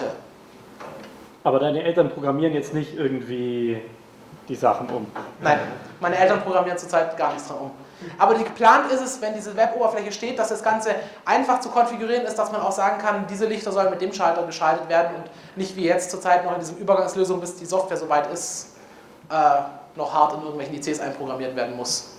Aber deine Eltern programmieren jetzt nicht irgendwie die Sachen um? Nein, meine Eltern programmieren zurzeit gar nichts dran um. Aber geplant ist es, wenn diese Web-Oberfläche steht, dass das Ganze einfach zu konfigurieren ist, dass man auch sagen kann, diese Lichter sollen mit dem Schalter geschaltet werden und nicht wie jetzt zurzeit noch in diesem Übergangslösung, bis die Software soweit ist, äh, noch hart in irgendwelchen I Cs einprogrammiert werden muss.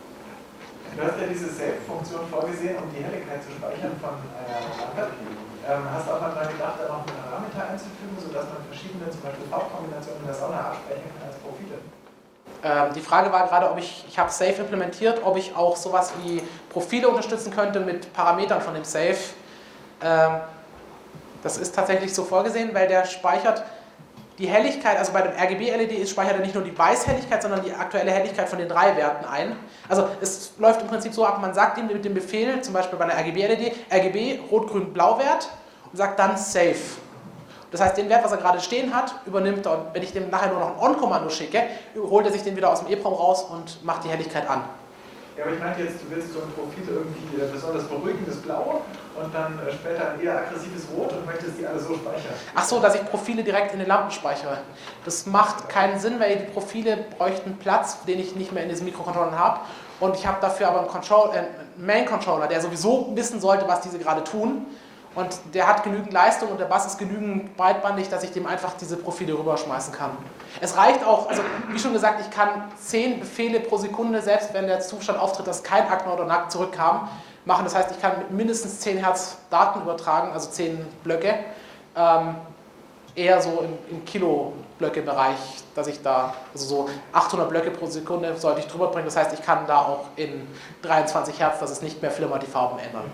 Du hast ja diese Save-Funktion vorgesehen, um die Helligkeit zu speichern von einer Lampe. Ähm, hast du auch einmal gedacht, da noch einen Parameter einzufügen, sodass man verschiedene, zum Beispiel Farbkombinationen in der Sonne abspeichern kann als Profile? Ähm, die Frage war gerade, ob ich, ich habe Save implementiert, ob ich auch sowas wie Profile unterstützen könnte mit Parametern von dem Save. Ähm, das ist tatsächlich so vorgesehen, weil der speichert die Helligkeit, also bei dem R G B L E D speichert er nicht nur die Weißhelligkeit, sondern die aktuelle Helligkeit von den drei Werten ein. Also es läuft im Prinzip so ab, man sagt ihm mit dem Befehl, zum Beispiel bei einer R G B L E D, R G B, Rot-Grün-Blau-Wert und sagt dann Save. Das heißt, den Wert, was er gerade stehen hat, übernimmt er. Und wenn ich dem nachher nur noch ein On-Kommando schicke, holt er sich den wieder aus dem E E P ROM raus und macht die Helligkeit an. Ja, aber ich meinte jetzt, du willst so ein Profil irgendwie äh, besonders beruhigendes Blau und dann äh, später ein eher aggressives Rot und möchtest die alle so speichern. Ach so, dass ich Profile direkt in den Lampen speichere. Das macht keinen Sinn, weil die Profile bräuchten Platz, den ich nicht mehr in diesen Mikrocontrollern habe. Und ich habe dafür aber einen, Control, äh, einen Main-Controller, der sowieso wissen sollte, was diese gerade tun. Und der hat genügend Leistung und der Bus ist genügend breitbandig, dass ich dem einfach diese Profile rüberschmeißen kann. Es reicht auch, also wie schon gesagt, ich kann zehn Befehle pro Sekunde, selbst wenn der Zustand auftritt, dass kein Ackner oder Nack zurückkam, machen. Das heißt, ich kann mit mindestens zehn Hertz Daten übertragen, also zehn Blöcke, ähm, eher so im, im Kilo-Blöcke-Bereich, dass ich da, also so achthundert Blöcke pro Sekunde sollte ich drüber bringen. Das heißt, ich kann da auch in dreiundzwanzig Hertz, dass es nicht mehr flimmert, die Farben ändern.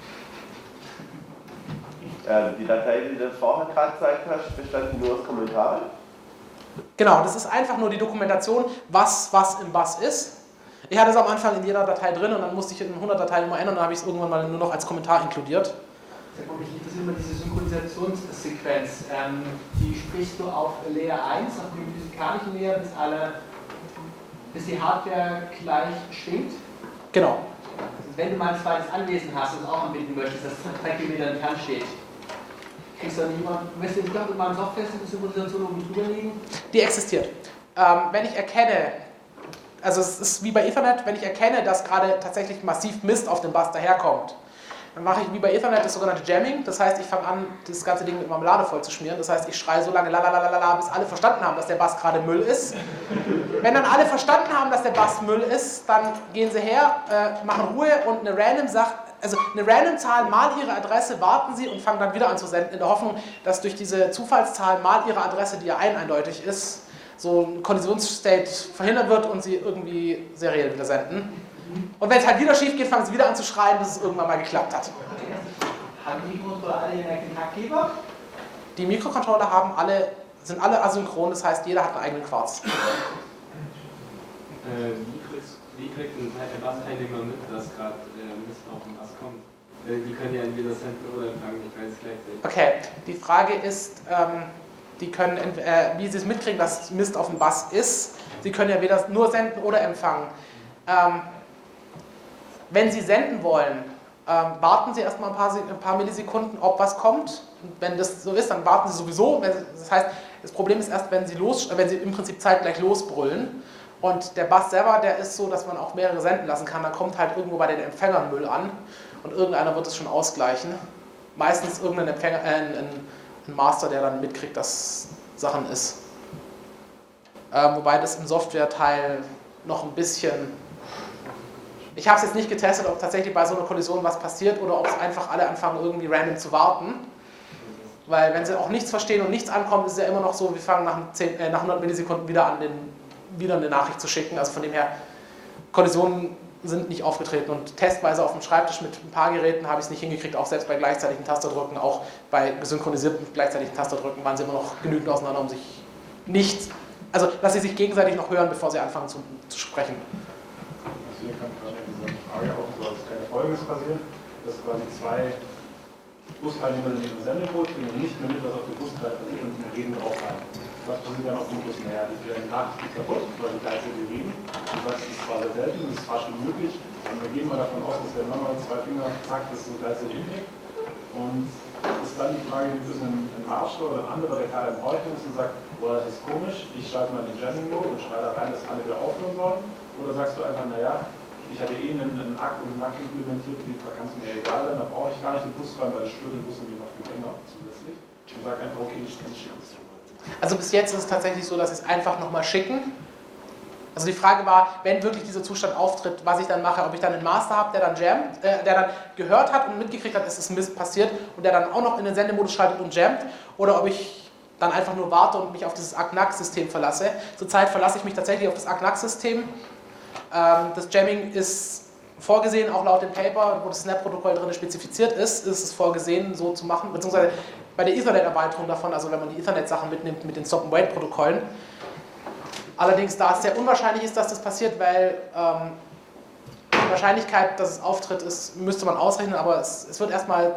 Die Datei, die du vorher gerade gezeigt hast, bestand nur aus Kommentaren? Genau, das ist einfach nur die Dokumentation, was was im Bus ist. Ich hatte es am Anfang in jeder Datei drin und dann musste ich in hundert Dateien immer ändern und dann habe ich es irgendwann mal nur noch als Kommentar inkludiert. Sag mal, mich interessiert immer diese Synchronisationssequenz. Ähm, die sprichst du auf Layer eins, auf dem physikalischen Layer, bis, alle, bis die Hardware gleich schwingt? Genau. Also wenn du mal ein zweites Anwesen hast und es auch anbieten möchtest, das drei Kilometer entfernt steht, kriegst du dann jemanden, möchtest du nicht doch mit meinem Software-Synchronisation oben drüber liegen? Die existiert. Ähm, wenn ich erkenne, also es ist wie bei Ethernet, wenn ich erkenne, dass gerade tatsächlich massiv Mist auf dem Bus daherkommt, dann mache ich wie bei Ethernet das sogenannte Jamming. Das heißt, ich fange an, das ganze Ding mit Marmelade voll zu schmieren. Das heißt, ich schreie so lange lalalala, bis alle verstanden haben, dass der Bus gerade Müll ist. Wenn dann alle verstanden haben, dass der Bus Müll ist, dann gehen sie her, äh, machen Ruhe und eine random sagt, also eine random Zahl mal ihre Adresse, warten sie und fangen dann wieder an zu senden, in der Hoffnung, dass durch diese Zufallszahl mal ihre Adresse, die ja ein eindeutig ist, so ein Kollisionsstate verhindert wird und sie irgendwie seriell wieder senden. Und wenn es halt wieder schief geht, fangen sie wieder an zu schreien, bis es irgendwann mal geklappt hat. Haben die Mikrocontroller alle einen Taktgeber? Die Mikrocontroller haben alle, sind alle asynchron, das heißt, jeder hat einen eigenen Quarz. Äh, wie, kriegst, wie kriegt ein Bus-Teilnehmer mit, dass gerade äh, Mist auf den Bus kommt? Äh, die können ja entweder senden oder empfangen, ich weiß es gleichzeitig. Okay, die Frage ist, ähm, die können, äh, wie sie es mitkriegen, dass Mist auf dem Bus ist. Sie können ja weder nur senden oder empfangen. Ähm, wenn Sie senden wollen, ähm, warten Sie erstmal ein paar, ein paar Millisekunden, ob was kommt. Und wenn das so ist, dann warten Sie sowieso. Wenn Sie, das heißt, das Problem ist erst, wenn Sie, los, wenn Sie im Prinzip zeitgleich losbrüllen. Und der Bass selber, der ist so, dass man auch mehrere senden lassen kann. Dann kommt halt irgendwo bei den Empfängern Müll an und irgendeiner wird es schon ausgleichen. Meistens irgendein Empfänger, äh, ein, ein Master, der dann mitkriegt, dass Sachen ist. Äh, wobei das im Software-Teil noch ein bisschen... Ich habe es jetzt nicht getestet, ob tatsächlich bei so einer Kollision was passiert oder ob es einfach alle anfangen, irgendwie random zu warten. Weil wenn sie auch nichts verstehen und nichts ankommt, ist es ja immer noch so, wir fangen nach, zehn, äh, nach hundert Millisekunden wieder an, den, wieder eine Nachricht zu schicken. Also von dem her, Kollisionen sind nicht aufgetreten und testweise auf dem Schreibtisch mit ein paar Geräten habe ich es nicht hingekriegt, auch selbst bei gleichzeitigen Tasterdrücken, auch bei gesynchronisierten gleichzeitigen Tasterdrücken waren sie immer noch genügend auseinander, um sich nicht, also dass sie sich gegenseitig noch hören, bevor sie anfangen zu, zu sprechen. Also hier kann gerade diese Frage auch so als kleine Folgendes passieren, dass quasi zwei Busteilnehmer in dem Sendeboot kriegen nicht mehr mit, was auf dem Busteil passiert und die reden drauf ein. Was passiert dann auf dem Bus? Naja, die Nachricht ist kaputt, weil die gleichzeitig reden. Du sagst, das ist zwar sehr selten, das ist fast unmöglich, aber wir gehen mal davon aus, dass der Mann mal zwei Finger packt, das so gleichzeitig hinkriegt. Und ist dann die Frage, gibt es einen, einen Marscher oder ein anderer, der gerade im Häuten ist und sagt, boah, das ist komisch, ich schalte mal den Jamming-Mode und schreibe da rein, dass alle wieder aufhören sollen? Oder sagst du einfach, naja, ich hatte eh einen, einen Akt und einen Akt implementiert, die kann es mir egal sein, da brauche ich gar nicht den Bus rein, weil ich stört den Bus irgendwie noch viel länger zusätzlich. Und sage einfach, okay, ich kann es schicken. Also bis jetzt ist es tatsächlich so, dass sie es einfach nochmal schicken. Also die Frage war, wenn wirklich dieser Zustand auftritt, was ich dann mache, ob ich dann einen Master habe, der dann jammt, äh, der dann gehört hat und mitgekriegt hat, es ist Mist passiert und der dann auch noch in den Sendemodus schaltet und jammt, oder ob ich dann einfach nur warte und mich auf dieses A C N A C-System verlasse. Zurzeit verlasse ich mich tatsächlich auf das A C N A C-System. Ähm, das Jamming ist vorgesehen, auch laut dem Paper, wo das Snap-Protokoll drin spezifiziert ist, ist es vorgesehen, so zu machen, beziehungsweise bei der Ethernet-Erweiterung davon, also wenn man die Ethernet-Sachen mitnimmt mit den Stop-and-Wait-Protokollen. Allerdings, da es sehr unwahrscheinlich ist, dass das passiert, weil ähm, die Wahrscheinlichkeit, dass es auftritt, ist, müsste man ausrechnen, aber es, es wird erstmal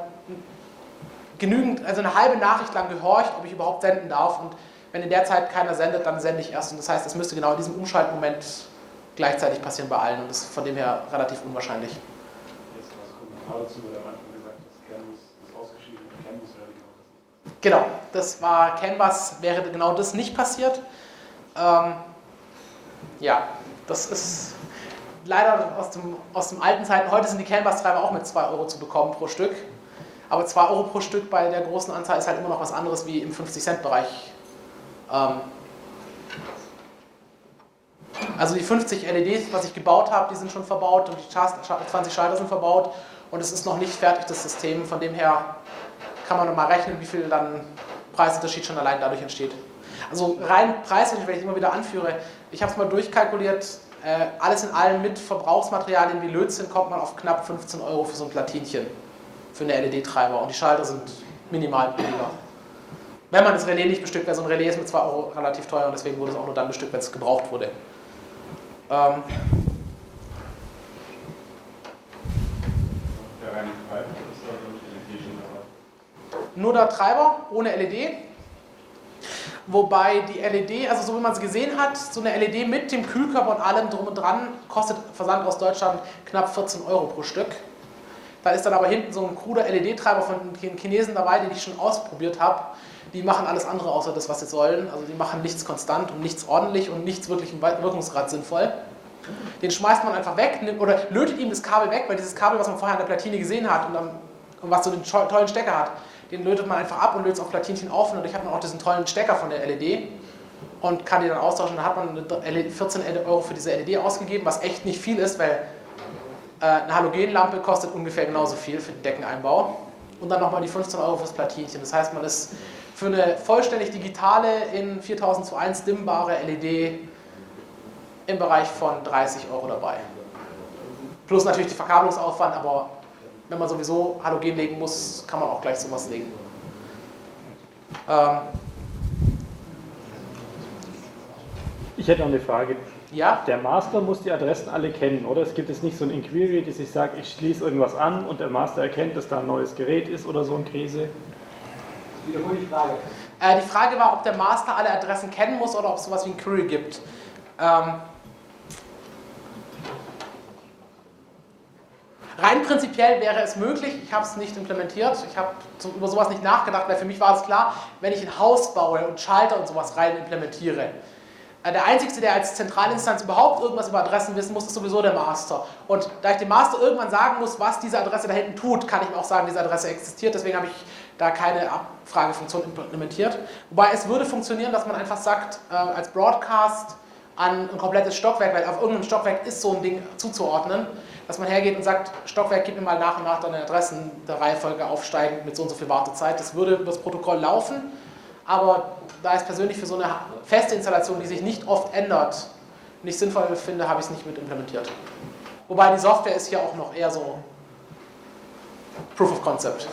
genügend, also eine halbe Nachricht lang gehorcht, ob ich überhaupt senden darf, und wenn in der Zeit keiner sendet, dann sende ich erst, und das heißt, es müsste genau in diesem Umschaltmoment gleichzeitig passieren bei allen, und das ist von dem her relativ unwahrscheinlich. Jetzt was Kommentar dazu, weil am Anfang gesagt, dass Canvas ist ausgeschieden und Canvas wäre genau das. Genau, das war Canvas, wäre genau das nicht passiert. Ähm, ja, das ist leider aus dem, aus dem alten Zeiten. Heute sind die Canvas-Treiber auch mit zwei Euro zu bekommen pro Stück. Aber zwei Euro pro Stück bei der großen Anzahl ist halt immer noch was anderes wie im fünfzig Cent Bereich. Ähm, also die fünfzig L E Ds, was ich gebaut habe, die sind schon verbaut, und die zwanzig Schalter sind verbaut, und es ist noch nicht fertig, das System. Von dem her kann man noch mal rechnen, wie viel dann Preisunterschied schon allein dadurch entsteht. Also rein preislich, wenn ich immer wieder anführe, ich habe es mal durchkalkuliert, äh, alles in allem mit Verbrauchsmaterialien wie Lötzinn kommt man auf knapp fünfzehn Euro für so ein Platinchen, für eine L E D-Treiber, und die Schalter sind minimal billiger. Wenn man das Relais nicht bestückt, weil so ein Relais ist mit zwei Euro relativ teuer, und deswegen wurde es auch nur dann bestückt, wenn es gebraucht wurde. Ähm, Der reine Treiber ist da durch L E D schon dabei. Nur der Treiber, ohne L E D. Wobei die L E D, also so wie man es gesehen hat, so eine L E D mit dem Kühlkörper und allem drum und dran, kostet Versand aus Deutschland knapp vierzehn Euro pro Stück. Da ist dann aber hinten so ein kruder L E D-Treiber von den Chinesen dabei, den ich schon ausprobiert habe. Die machen alles andere außer das, was sie sollen. Also die machen nichts konstant und nichts ordentlich und nichts wirklich im Wirkungsgrad sinnvoll. Den schmeißt man einfach weg oder lötet ihm das Kabel weg, weil dieses Kabel, was man vorher an der Platine gesehen hat und, dann, und was so den tollen Stecker hat, den lötet man einfach ab und lötet es auf Platinchen auf, und dadurch hat man auch diesen tollen Stecker von der L E D und kann die dann austauschen. Dann hat man vierzehn Euro für diese L E D ausgegeben, was echt nicht viel ist, weil äh, eine Halogenlampe kostet ungefähr genauso viel für den Deckeneinbau. Und dann nochmal die fünfzehn Euro fürs Platinchen. Das heißt, man ist für eine vollständig digitale, in viertausend zu eins dimmbare L E D im Bereich von dreißig Euro dabei. Plus natürlich der Verkabelungsaufwand, aber wenn man sowieso Halogen legen muss, kann man auch gleich sowas legen. Ähm ich hätte noch eine Frage. Ja? Der Master muss die Adressen alle kennen, oder? Es gibt jetzt nicht so ein Inquiry, das ich sage, ich schließe irgendwas an und der Master erkennt, dass da ein neues Gerät ist oder so ein Käse. Wiederhole die Frage. Äh, die Frage war, ob der Master alle Adressen kennen muss oder ob es sowas wie ein Query gibt. Ähm, rein prinzipiell wäre es möglich, ich habe es nicht implementiert, ich habe so, über sowas nicht nachgedacht, weil für mich war es klar, wenn ich ein Haus baue und Schalter und sowas rein implementiere, der Einzige, der als Zentralinstanz überhaupt irgendwas über Adressen wissen muss, ist sowieso der Master. Und da ich dem Master irgendwann sagen muss, was diese Adresse da hinten tut, kann ich ihm auch sagen, diese Adresse existiert. Deswegen habe ich da keine Abfragefunktion implementiert. Wobei es würde funktionieren, dass man einfach sagt, äh, als Broadcast an ein komplettes Stockwerk, weil auf irgendeinem Stockwerk ist so ein Ding zuzuordnen, dass man hergeht und sagt, Stockwerk, gib mir mal nach und nach deine Adressen der Reihenfolge aufsteigen mit so und so viel Wartezeit. Das würde über das Protokoll laufen, aber da ich es persönlich für so eine feste Installation, die sich nicht oft ändert, nicht sinnvoll finde, habe ich es nicht mit implementiert. Wobei die Software ist hier auch noch eher so Proof of Concept.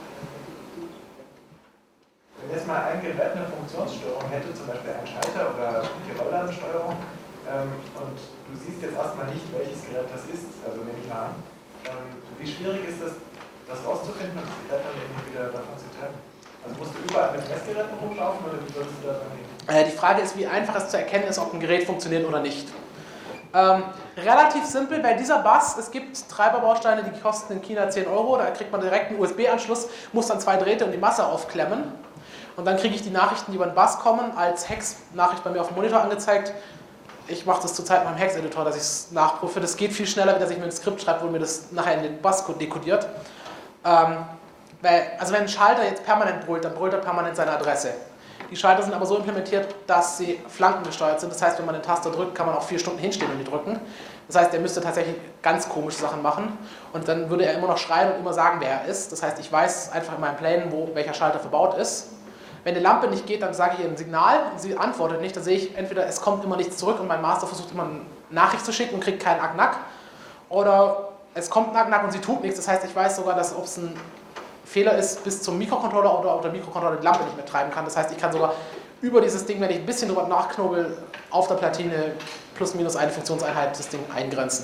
Wenn jetzt mal ein Gerät eine Funktionsstörung hätte, zum Beispiel ein Schalter oder die Rollladensteuerung, ähm, und du siehst jetzt erstmal nicht, welches Gerät das ist, also nehme ich mal an, ähm, wie schwierig ist es, das rauszufinden und das Gerät dann irgendwie wieder davon zu trennen? Also musst du überall mit Messgeräten rumlaufen oder wie sollst du da dran gehen? Äh, die Frage ist, wie einfach es zu erkennen ist, ob ein Gerät funktioniert oder nicht. Ähm, relativ simpel, weil dieser Bus, es gibt Treiberbausteine, die kosten in China zehn Euro, da kriegt man direkt einen U S B-Anschluss, muss dann zwei Drähte und die Masse aufklemmen. Und dann kriege ich die Nachrichten, die über den Bus kommen, als Hex-Nachricht bei mir auf dem Monitor angezeigt. Ich mache das zurzeit mit meinem Hex-Editor, dass ich es nachprüfe. Das geht viel schneller, als ich mir ein Skript schreibe, wo mir das nachher in den Bus dekodiert. Ähm, weil, also wenn ein Schalter jetzt permanent brüllt, dann brüllt er permanent seine Adresse. Die Schalter sind aber so implementiert, dass sie flankengesteuert sind. Das heißt, wenn man den Taster drückt, kann man auch vier Stunden hinstehen und die drücken. Das heißt, er müsste tatsächlich ganz komische Sachen machen und dann würde er immer noch schreien und immer sagen, wer er ist. Das heißt, ich weiß einfach in meinen Plänen, wo welcher Schalter verbaut ist. Wenn die Lampe nicht geht, dann sage ich ihr ein Signal und sie antwortet nicht. Dann sehe ich entweder, es kommt immer nichts zurück und mein Master versucht immer eine Nachricht zu schicken und kriegt keinen Ack-Nack. Oder es kommt ein Ack-Nack und sie tut nichts. Das heißt, ich weiß sogar, dass ob es ein Fehler ist bis zum Mikrocontroller oder ob der Mikrocontroller die Lampe nicht mehr treiben kann. Das heißt, ich kann sogar über dieses Ding, wenn ich ein bisschen drüber nachknobel, auf der Platine plus minus eine Funktionseinheit das Ding eingrenzen.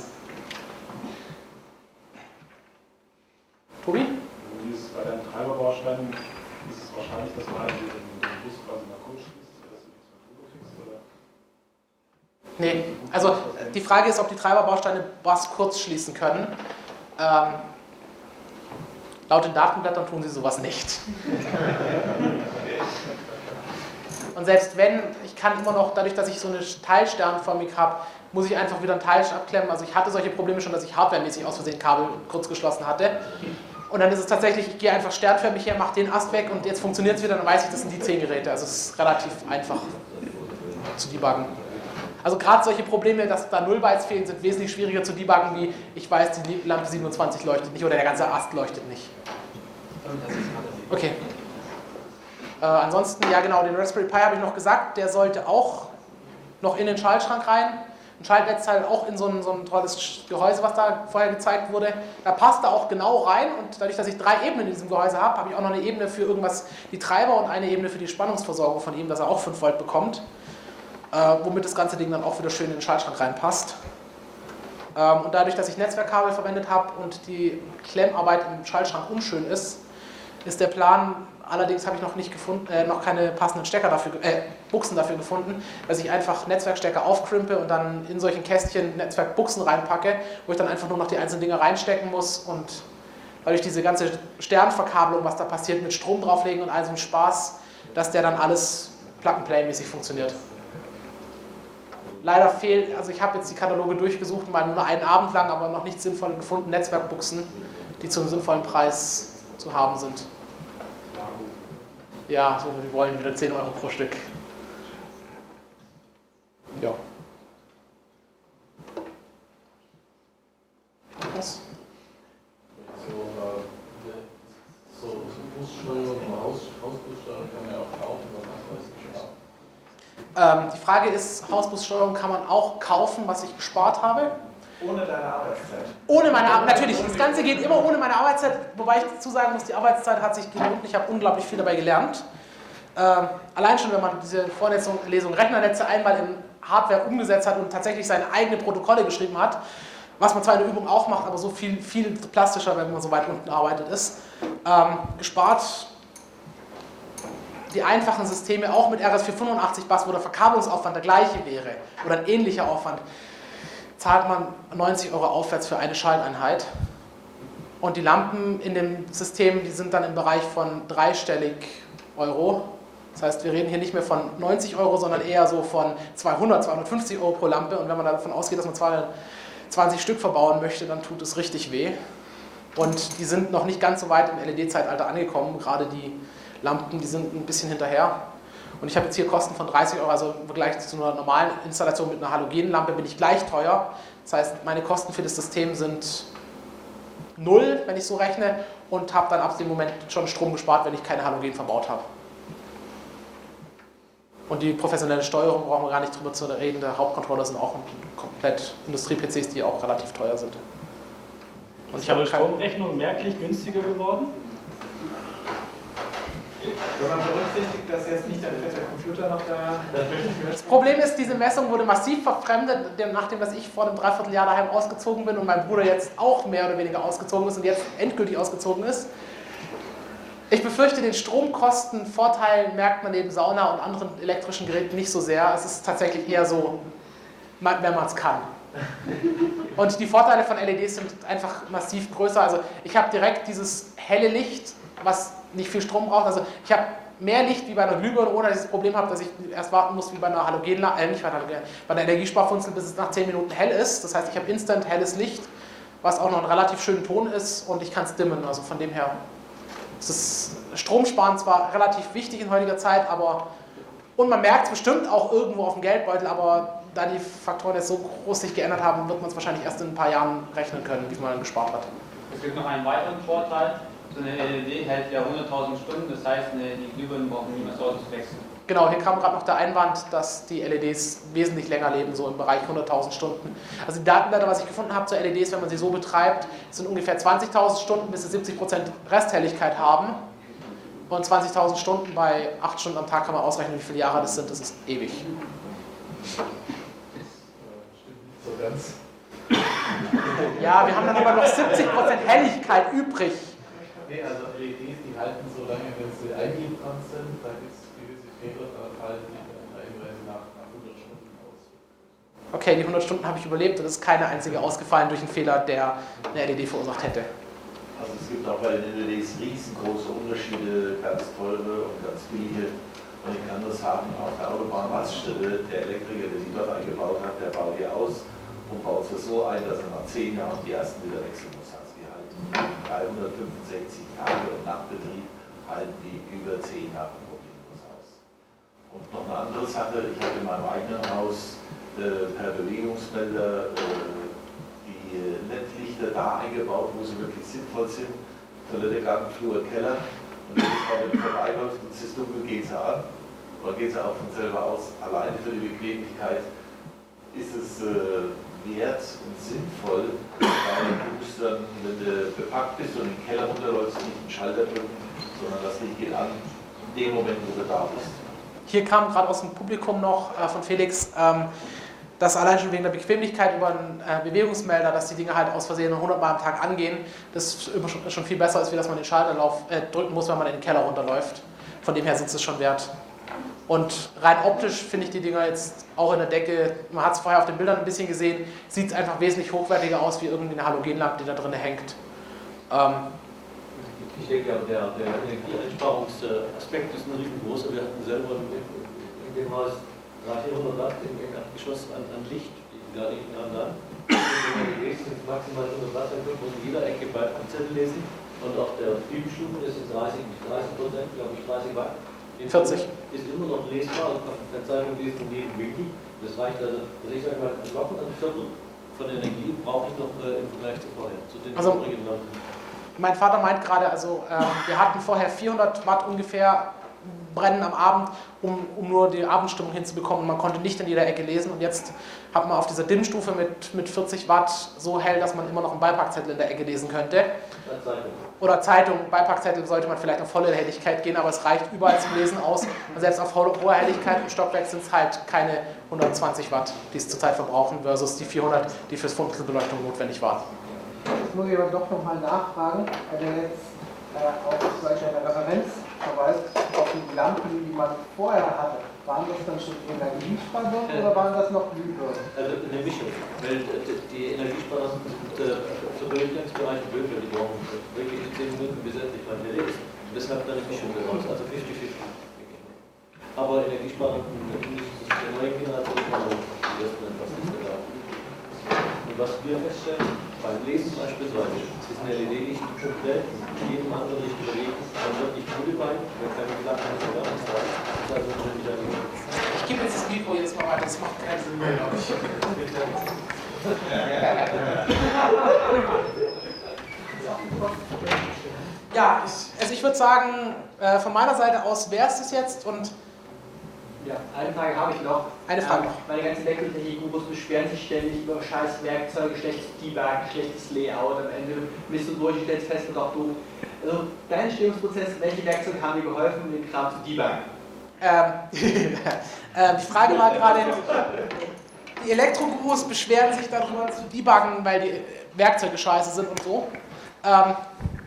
Tobi? Wie ist es bei deinen Treiberbausteinen? Ist es wahrscheinlich, dass man den, den Bus quasi mal kurz schließt, dass du nichts mehr Turbo fixst, oder? Nee, also die Frage ist, ob die Treiberbausteine Bus kurz schließen können. Ähm, laut den Datenblättern tun sie sowas nicht. Und selbst wenn, ich kann immer noch, dadurch, dass ich so eine Teilsternförmig habe, muss ich einfach wieder ein Teil abklemmen. Also ich hatte solche Probleme schon, dass ich hardwaremäßig aus Versehen Kabel kurz geschlossen hatte. Und dann ist es tatsächlich, ich gehe einfach sternförmig her, mache den Ast weg und jetzt funktioniert es wieder, dann weiß ich, das sind die zehn Geräte. Also es ist relativ einfach zu debuggen. Also gerade solche Probleme, dass da null Bytes fehlen, sind wesentlich schwieriger zu debuggen, wie ich weiß, die Lampe siebenundzwanzig leuchtet nicht oder der ganze Ast leuchtet nicht. Okay. Äh, ansonsten, ja genau, den Raspberry Pi habe ich noch gesagt, der sollte auch noch in den Schaltschrank rein. Ein Schaltnetzteil auch in so ein, so ein tolles Gehäuse, was da vorher gezeigt wurde. Da passt er auch genau rein und dadurch, dass ich drei Ebenen in diesem Gehäuse habe, habe ich auch noch eine Ebene für irgendwas, die Treiber und eine Ebene für die Spannungsversorgung von ihm, dass er auch fünf Volt bekommt. Äh, womit das ganze Ding dann auch wieder schön in den Schaltschrank reinpasst. Ähm, und dadurch, dass ich Netzwerkkabel verwendet habe und die Klemmarbeit im Schaltschrank unschön ist, ist der Plan, allerdings habe ich noch nicht gefunden, äh, noch keine passenden Stecker dafür, äh, Buchsen dafür gefunden, dass ich einfach Netzwerkstecker aufkrimpe und dann in solchen Kästchen Netzwerkbuchsen reinpacke, wo ich dann einfach nur noch die einzelnen Dinger reinstecken muss und dadurch diese ganze Sternverkabelung, was da passiert, mit Strom drauflegen und all so ein Spaß, dass der dann alles Plug-and-Play-mäßig funktioniert. Leider fehlt, also ich habe jetzt die Kataloge durchgesucht, mal nur einen Abend lang, aber noch nicht sinnvoll gefunden, Netzwerkbuchsen, die zu einem sinnvollen Preis zu haben sind. Ja, so, wir wollen wieder zehn Euro pro Stück. Ja. Was? So, äh, so Bussteuerung, Haus, Hausbussteuerung kann man ja auch kaufen, aber was weiß ich auch. Ähm, die Frage ist, Hausbussteuerung kann man auch kaufen, was ich gespart habe. Ohne deine Arbeitszeit? Ohne meine Arbeitszeit, natürlich. Das Ganze geht immer ohne meine Arbeitszeit, wobei ich dazu sagen muss, die Arbeitszeit hat sich gelohnt. Ich habe unglaublich viel dabei gelernt. Ähm, allein schon, wenn man diese Vorlesung Lesung Rechnernetze einmal in Hardware umgesetzt hat und tatsächlich seine eigenen Protokolle geschrieben hat, was man zwar in der Übung auch macht, aber so viel, viel plastischer, wenn man so weit unten arbeitet, ist. Ähm, gespart die einfachen Systeme, auch mit R S vierhundertfünfundachtzig Bus, wo der Verkabelungsaufwand der gleiche wäre oder ein ähnlicher Aufwand, zahlt man neunzig Euro aufwärts für eine Schalteinheit. Und die Lampen in dem System, die sind dann im Bereich von dreistellig Euro. Das heißt, wir reden hier nicht mehr von neunzig Euro, sondern eher so von zweihundert, zweihundertfünfzig Euro pro Lampe. Und wenn man davon ausgeht, dass man zweihundertzwanzig Stück verbauen möchte, dann tut es richtig weh. Und die sind noch nicht ganz so weit im L E D-Zeitalter angekommen. Gerade die Lampen, die sind ein bisschen hinterher. Und ich habe jetzt hier Kosten von dreißig Euro, also im Vergleich zu einer normalen Installation mit einer Halogenlampe bin ich gleich teuer. Das heißt, meine Kosten für das System sind null, wenn ich so rechne, und habe dann ab dem Moment schon Strom gespart, wenn ich keine Halogen verbaut habe. Und die professionelle Steuerung brauchen wir gar nicht drüber zu reden. Der Hauptcontroller sind auch komplett Industrie-P Cs, die auch relativ teuer sind. Und ist eure Stromrechnung merklich günstiger geworden? Wenn man berücksichtigt, dass jetzt nicht ein fetter Computer noch da... Das Problem ist, diese Messung wurde massiv verfremdet, nachdem dass ich vor einem Dreivierteljahr daheim ausgezogen bin und mein Bruder jetzt auch mehr oder weniger ausgezogen ist und jetzt endgültig ausgezogen ist. Ich befürchte, den Stromkostenvorteil merkt man neben Sauna und anderen elektrischen Geräten nicht so sehr. Es ist tatsächlich eher so, wenn man es kann. Und die Vorteile von L E Ds sind einfach massiv größer. Also ich habe direkt dieses helle Licht, was nicht viel Strom braucht. Also ich habe mehr Licht wie bei einer Glühbirne, ohne dass ich das Problem habe, dass ich erst warten muss wie bei einer Halogenlampe, äh, nicht bei einer, bei einer Energiesparfunzel, bis es nach zehn Minuten hell ist. Das heißt, ich habe instant helles Licht, was auch noch einen relativ schönen Ton ist, und ich kann es dimmen. Also von dem her ist das Stromsparen zwar relativ wichtig in heutiger Zeit, aber, und man merkt es bestimmt auch irgendwo auf dem Geldbeutel, aber da die Faktoren jetzt so groß sich geändert haben, wird man es wahrscheinlich erst in ein paar Jahren rechnen können, wie man gespart hat. Es gibt noch einen weiteren Vorteil. So eine L E D hält ja hunderttausend Stunden, das heißt, die Glühbirnen brauchen nie mehr so zu wechseln. Genau, hier kam gerade noch der Einwand, dass die L E Ds wesentlich länger leben, so im Bereich hunderttausend Stunden. Also die Datenblätter, was ich gefunden habe zu L E Ds, wenn man sie so betreibt, sind ungefähr zwanzigtausend Stunden, bis sie siebzig Prozent Resthelligkeit haben. Und zwanzigtausend Stunden bei acht Stunden am Tag kann man ausrechnen, wie viele Jahre das sind. Das ist ewig. So ganz. Ja, wir haben dann aber noch siebzig Prozent Helligkeit übrig. Nee, also L E Ds, die halten so lange, wenn sie eingebrannt sind, da gibt es gewisse Fehler, da fallen die dann teilweise nach, nach hundert Stunden aus. Okay, die hundert Stunden habe ich überlebt und es ist keine einzige ausgefallen durch einen Fehler, der eine L E D verursacht hätte. Also es gibt auch bei den L E Ds riesengroße Unterschiede, ganz teure und ganz billige. Und ich kann nur sagen, auf der Autobahnraststelle, der Elektriker, der sie dort eingebaut hat, der baut die aus und baut es so ein, dass er nach zehn Jahren die ersten wieder wechseln muss. Also die halten dreihundertfünfundsechzig Tage und nach Betrieb halten die über zehn Jahre problemlos aus. Und noch eine andere Sache, ich habe in meinem eigenen Haus äh, per Bewegungsmelder äh, die L E D-Lichter da eingebaut, wo sie wirklich sinnvoll sind. Toilette, Garten, Flur, Keller. Und wenn es mal vorbeiläuft und es ist dunkel, geht sie an. Oder geht sie auch von selber aus. Alleine für die Bequemlichkeit ist es äh, wert und sinnvoll, weil du musst dann, wenn du bepackt bist und in den Keller runterläufst, nicht einen Schalter drücken, sondern das Licht geht an in dem Moment, wo du da bist. Hier kam gerade aus dem Publikum noch äh, von Felix, ähm, dass allein schon wegen der Bequemlichkeit über einen äh, Bewegungsmelder, dass die Dinge halt aus Versehen hundert Mal am Tag angehen, das ist schon viel besser, als wie dass man den Schalterlauf äh, drücken muss, wenn man in den Keller runterläuft. Von dem her sind es schon wert. Und rein optisch finde ich die Dinger jetzt auch in der Decke, man hat es vorher auf den Bildern ein bisschen gesehen, sieht es einfach wesentlich hochwertiger aus, wie irgendwie eine Halogenlampe, die da drin hängt. Ähm, ich denke, der, der Energieeinsparungsaspekt ist ein riesengroßer. Wir hatten selber in dem Haus dreihundert, vierhundert Watt im Erdgeschoss an, an Licht, gerade hinten dran. Wenn man sind maximal hundert Watt, dann können wir in jeder Ecke Beipackzettel lesen. Und auf der Bibelstufe, das sind dreißig Prozent, glaube ich, dreißig Watt. vierzig. Ist immer noch lesbar, und auf der Zeitung lesen in jedem Winkel. Das reicht also, also ich sage mal, locker ein Viertel von Energie brauche ich noch äh, im Vergleich zu vorher, zu den also, übrigen Lampen. Mein Vater meint gerade, also äh, wir hatten vorher vierhundert Watt ungefähr brennen am Abend, um, um nur die Abendstimmung hinzubekommen. Man konnte nicht in jeder Ecke lesen, und jetzt hat man auf dieser Dimmstufe mit, mit vierzig Watt so hell, dass man immer noch einen Beipackzettel in der Ecke lesen könnte. Zeitung. Oder Zeitung. Beipackzettel sollte man vielleicht auf volle Helligkeit gehen, aber es reicht überall zum Lesen aus. Und selbst auf hoher Helligkeit im Stockwerk sind es halt keine hundertzwanzig Watt, die es zurzeit verbrauchen, versus die vierhundert, die fürs Funkelbeleuchtung notwendig waren. Jetzt muss ich aber doch nochmal nachfragen, weil der jetzt äh, auch solch eine Referenz verweist, auf die Lampen, die man vorher hatte. Waren das dann schon Energiesparwürfe oder waren das noch Glühbirnen? Also eine Mischung, weil die Energiesparwürfe sind für Belichtungsbereiche blöd, weil die brauchen wirklich zehn Minuten, bis endlich mal hier ist. Deshalb dann eine Mischung daraus, also fünfzig fünfzig. Aber Energiesparwürfe nicht der neue Generation, sondern die ersten etwas nicht mehr da. Und was wir feststellen, beim Lesen beispielsweise, ist ein L E D-Licht komplett in jedem anderen Licht überlegt, man wird nicht müde bei, wenn keine Flachheit oder gar nichts da ist. Also schon wieder Ich gebe jetzt das Mikro jetzt mal weiter, das macht keinen Sinn mehr, glaube ich. Ja, ich, also ich würde sagen, äh, von meiner Seite aus wäre es das jetzt und ja, eine Frage habe ich noch. Eine Frage ähm, noch. Meine ganzen Elektrotechnik-Gurus beschweren sich ständig über scheiß Werkzeuge, schlechtes Debug, schlechtes Layout. Am Ende bist du durch, stellst fest und auch doof. Also dein Entstehungsprozess, welche Werkzeuge haben dir geholfen, um den Kram zu debuggen? Ähm, äh, die Frage war gerade, die Elektrogurus beschweren sich darüber zu debuggen, weil die Werkzeuge scheiße sind und so. Ähm,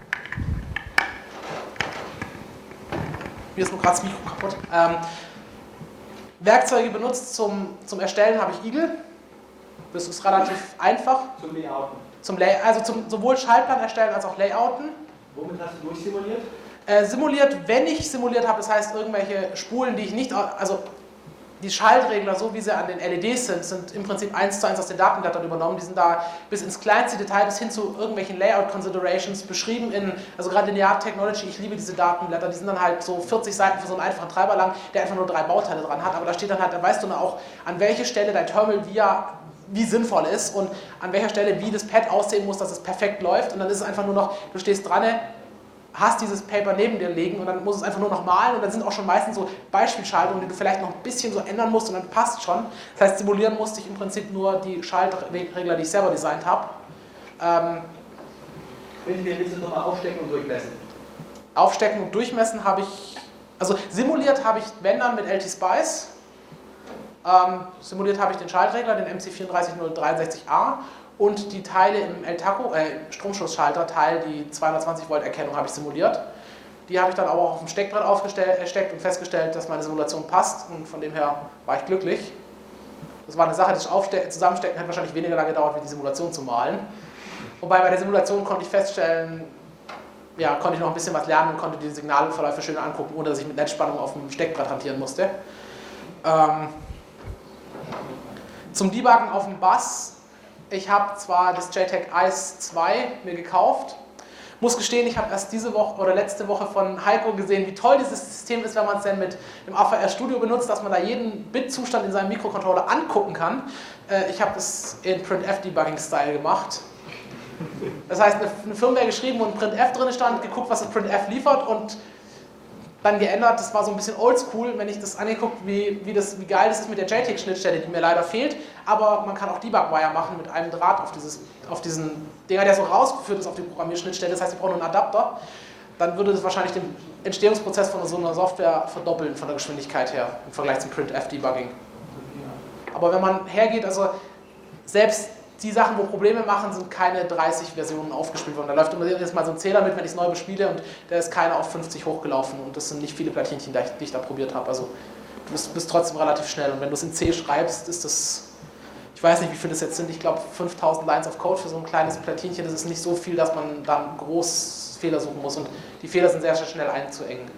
mir ist nur gerade das Mikro kaputt. Ähm, Werkzeuge benutzt zum, zum Erstellen habe ich Eagle. Das ist relativ einfach. Zum Layouten? Zum Lay also zum, sowohl Schaltplan erstellen als auch Layouten. Womit hast du durchsimuliert? Äh, simuliert, wenn ich simuliert habe, das heißt irgendwelche Spulen, die ich nicht, also die Schaltregler, so wie sie an den L E Ds sind, sind im Prinzip eins zu eins aus den Datenblättern übernommen. Die sind da bis ins kleinste Detail, bis hin zu irgendwelchen Layout-Considerations beschrieben in, also gerade Linear Technology, ich liebe diese Datenblätter, die sind dann halt so vierzig Seiten für so einen einfachen Treiber lang, der einfach nur drei Bauteile dran hat, aber da steht dann halt, da weißt du dann auch, an welcher Stelle dein Terminal via wie sinnvoll ist und an welcher Stelle wie das Pad aussehen muss, dass es perfekt läuft und dann ist es einfach nur noch, du stehst dran, hast dieses Paper neben dir liegen und dann musst du es einfach nur noch malen und dann sind auch schon meistens so Beispielschaltungen, die du vielleicht noch ein bisschen so ändern musst und dann passt schon. Das heißt, simulieren musste ich im Prinzip nur die Schaltregler, die ich selber designt habe. Ähm, Wenn wir jetzt nochmal aufstecken und durchmessen. Aufstecken und durchmessen habe ich, also simuliert habe ich, wenn dann mit L T-Spice. Ähm, simuliert habe ich den Schaltregler, den M C vier drei null drei sechs A. Und die Teile im El-Taco, äh, Stromschutzschalter-Teil, die zweihundertzwanzig Volt Erkennung habe ich simuliert. Die habe ich dann aber auch auf dem Steckbrett aufgesteckt und festgestellt, dass meine Simulation passt und von dem her war ich glücklich. Das war eine Sache, das Aufste- Zusammenstecken hat wahrscheinlich weniger lange gedauert, wie die Simulation zu malen. Wobei bei der Simulation konnte ich feststellen, ja, konnte ich noch ein bisschen was lernen und konnte die Signalverläufe schöner angucken, ohne dass ich mit Netzspannung auf dem Steckbrett hantieren musste. Ähm, zum Debuggen auf dem Bass. Ich habe zwar das J TEC Ice zwei mir gekauft, muss gestehen, ich habe erst diese Woche oder letzte Woche von Heiko gesehen, wie toll dieses System ist, wenn man es denn mit dem A V R Studio benutzt, dass man da jeden Bitzustand in seinem Mikrocontroller angucken kann. Ich habe das in Printf-Debugging-Style gemacht. Das heißt, eine Firmware geschrieben, wo ein Printf drin stand, geguckt, was das Printf liefert und dann geändert. Das war so ein bisschen oldschool, wenn ich das angeguckt, wie, wie, das, wie geil das ist mit der J TEC-Schnittstelle, die mir leider fehlt. Aber man kann auch Debug-Wire machen mit einem Draht auf, dieses, auf diesen Dinger, der so rausgeführt ist auf die Programmierschnittstelle. Das heißt, wir brauchen einen Adapter. Dann würde das wahrscheinlich den Entstehungsprozess von so einer Software verdoppeln von der Geschwindigkeit her im Vergleich zum Printf-Debugging. Aber wenn man hergeht, also selbst die Sachen, wo Probleme machen, sind keine dreißig Versionen aufgespielt worden. Da läuft immer jetzt mal so ein Zähler mit, wenn ich es neu bespiele und der ist keiner auf fünfzig hochgelaufen und das sind nicht viele Platinchen, die ich da probiert habe. Also du bist, bist trotzdem relativ schnell und wenn du es in C schreibst, ist das, ich weiß nicht, wie viele das jetzt sind, ich glaube fünftausend Lines of Code für so ein kleines Platinchen, das ist nicht so viel, dass man dann groß Fehler suchen muss und die Fehler sind sehr, sehr schnell einzuengen.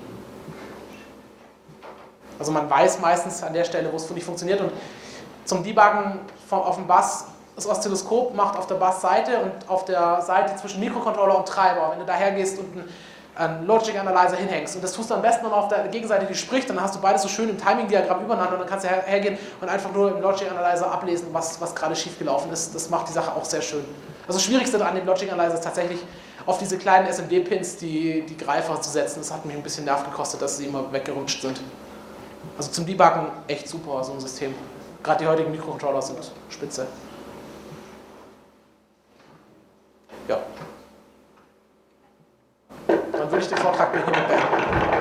Also man weiß meistens an der Stelle, wo es nicht funktioniert und zum Debuggen vom, auf dem Bass, das Oszilloskop macht auf der Bassseite und auf der Seite zwischen Mikrocontroller und Treiber. Wenn du da hergehst und einen, einen Logic Analyzer hinhängst und das tust du am besten noch auf der Gegenseite, die spricht, dann hast du beides so schön im Timing-Diagramm übereinander und dann kannst du her hergehen und einfach nur im Logic Analyzer ablesen, was, was gerade schief gelaufen ist. Das macht die Sache auch sehr schön. Also das Schwierigste an dem Logic Analyzer ist tatsächlich auf diese kleinen S M D-Pins die, die Greifer zu setzen. Das hat mich ein bisschen Nerv gekostet, dass sie immer weggerutscht sind. Also zum Debuggen echt super, so ein System. Gerade die heutigen Mikrocontroller sind spitze. Ja. Dann würde ich den Vortrag hiermit beenden.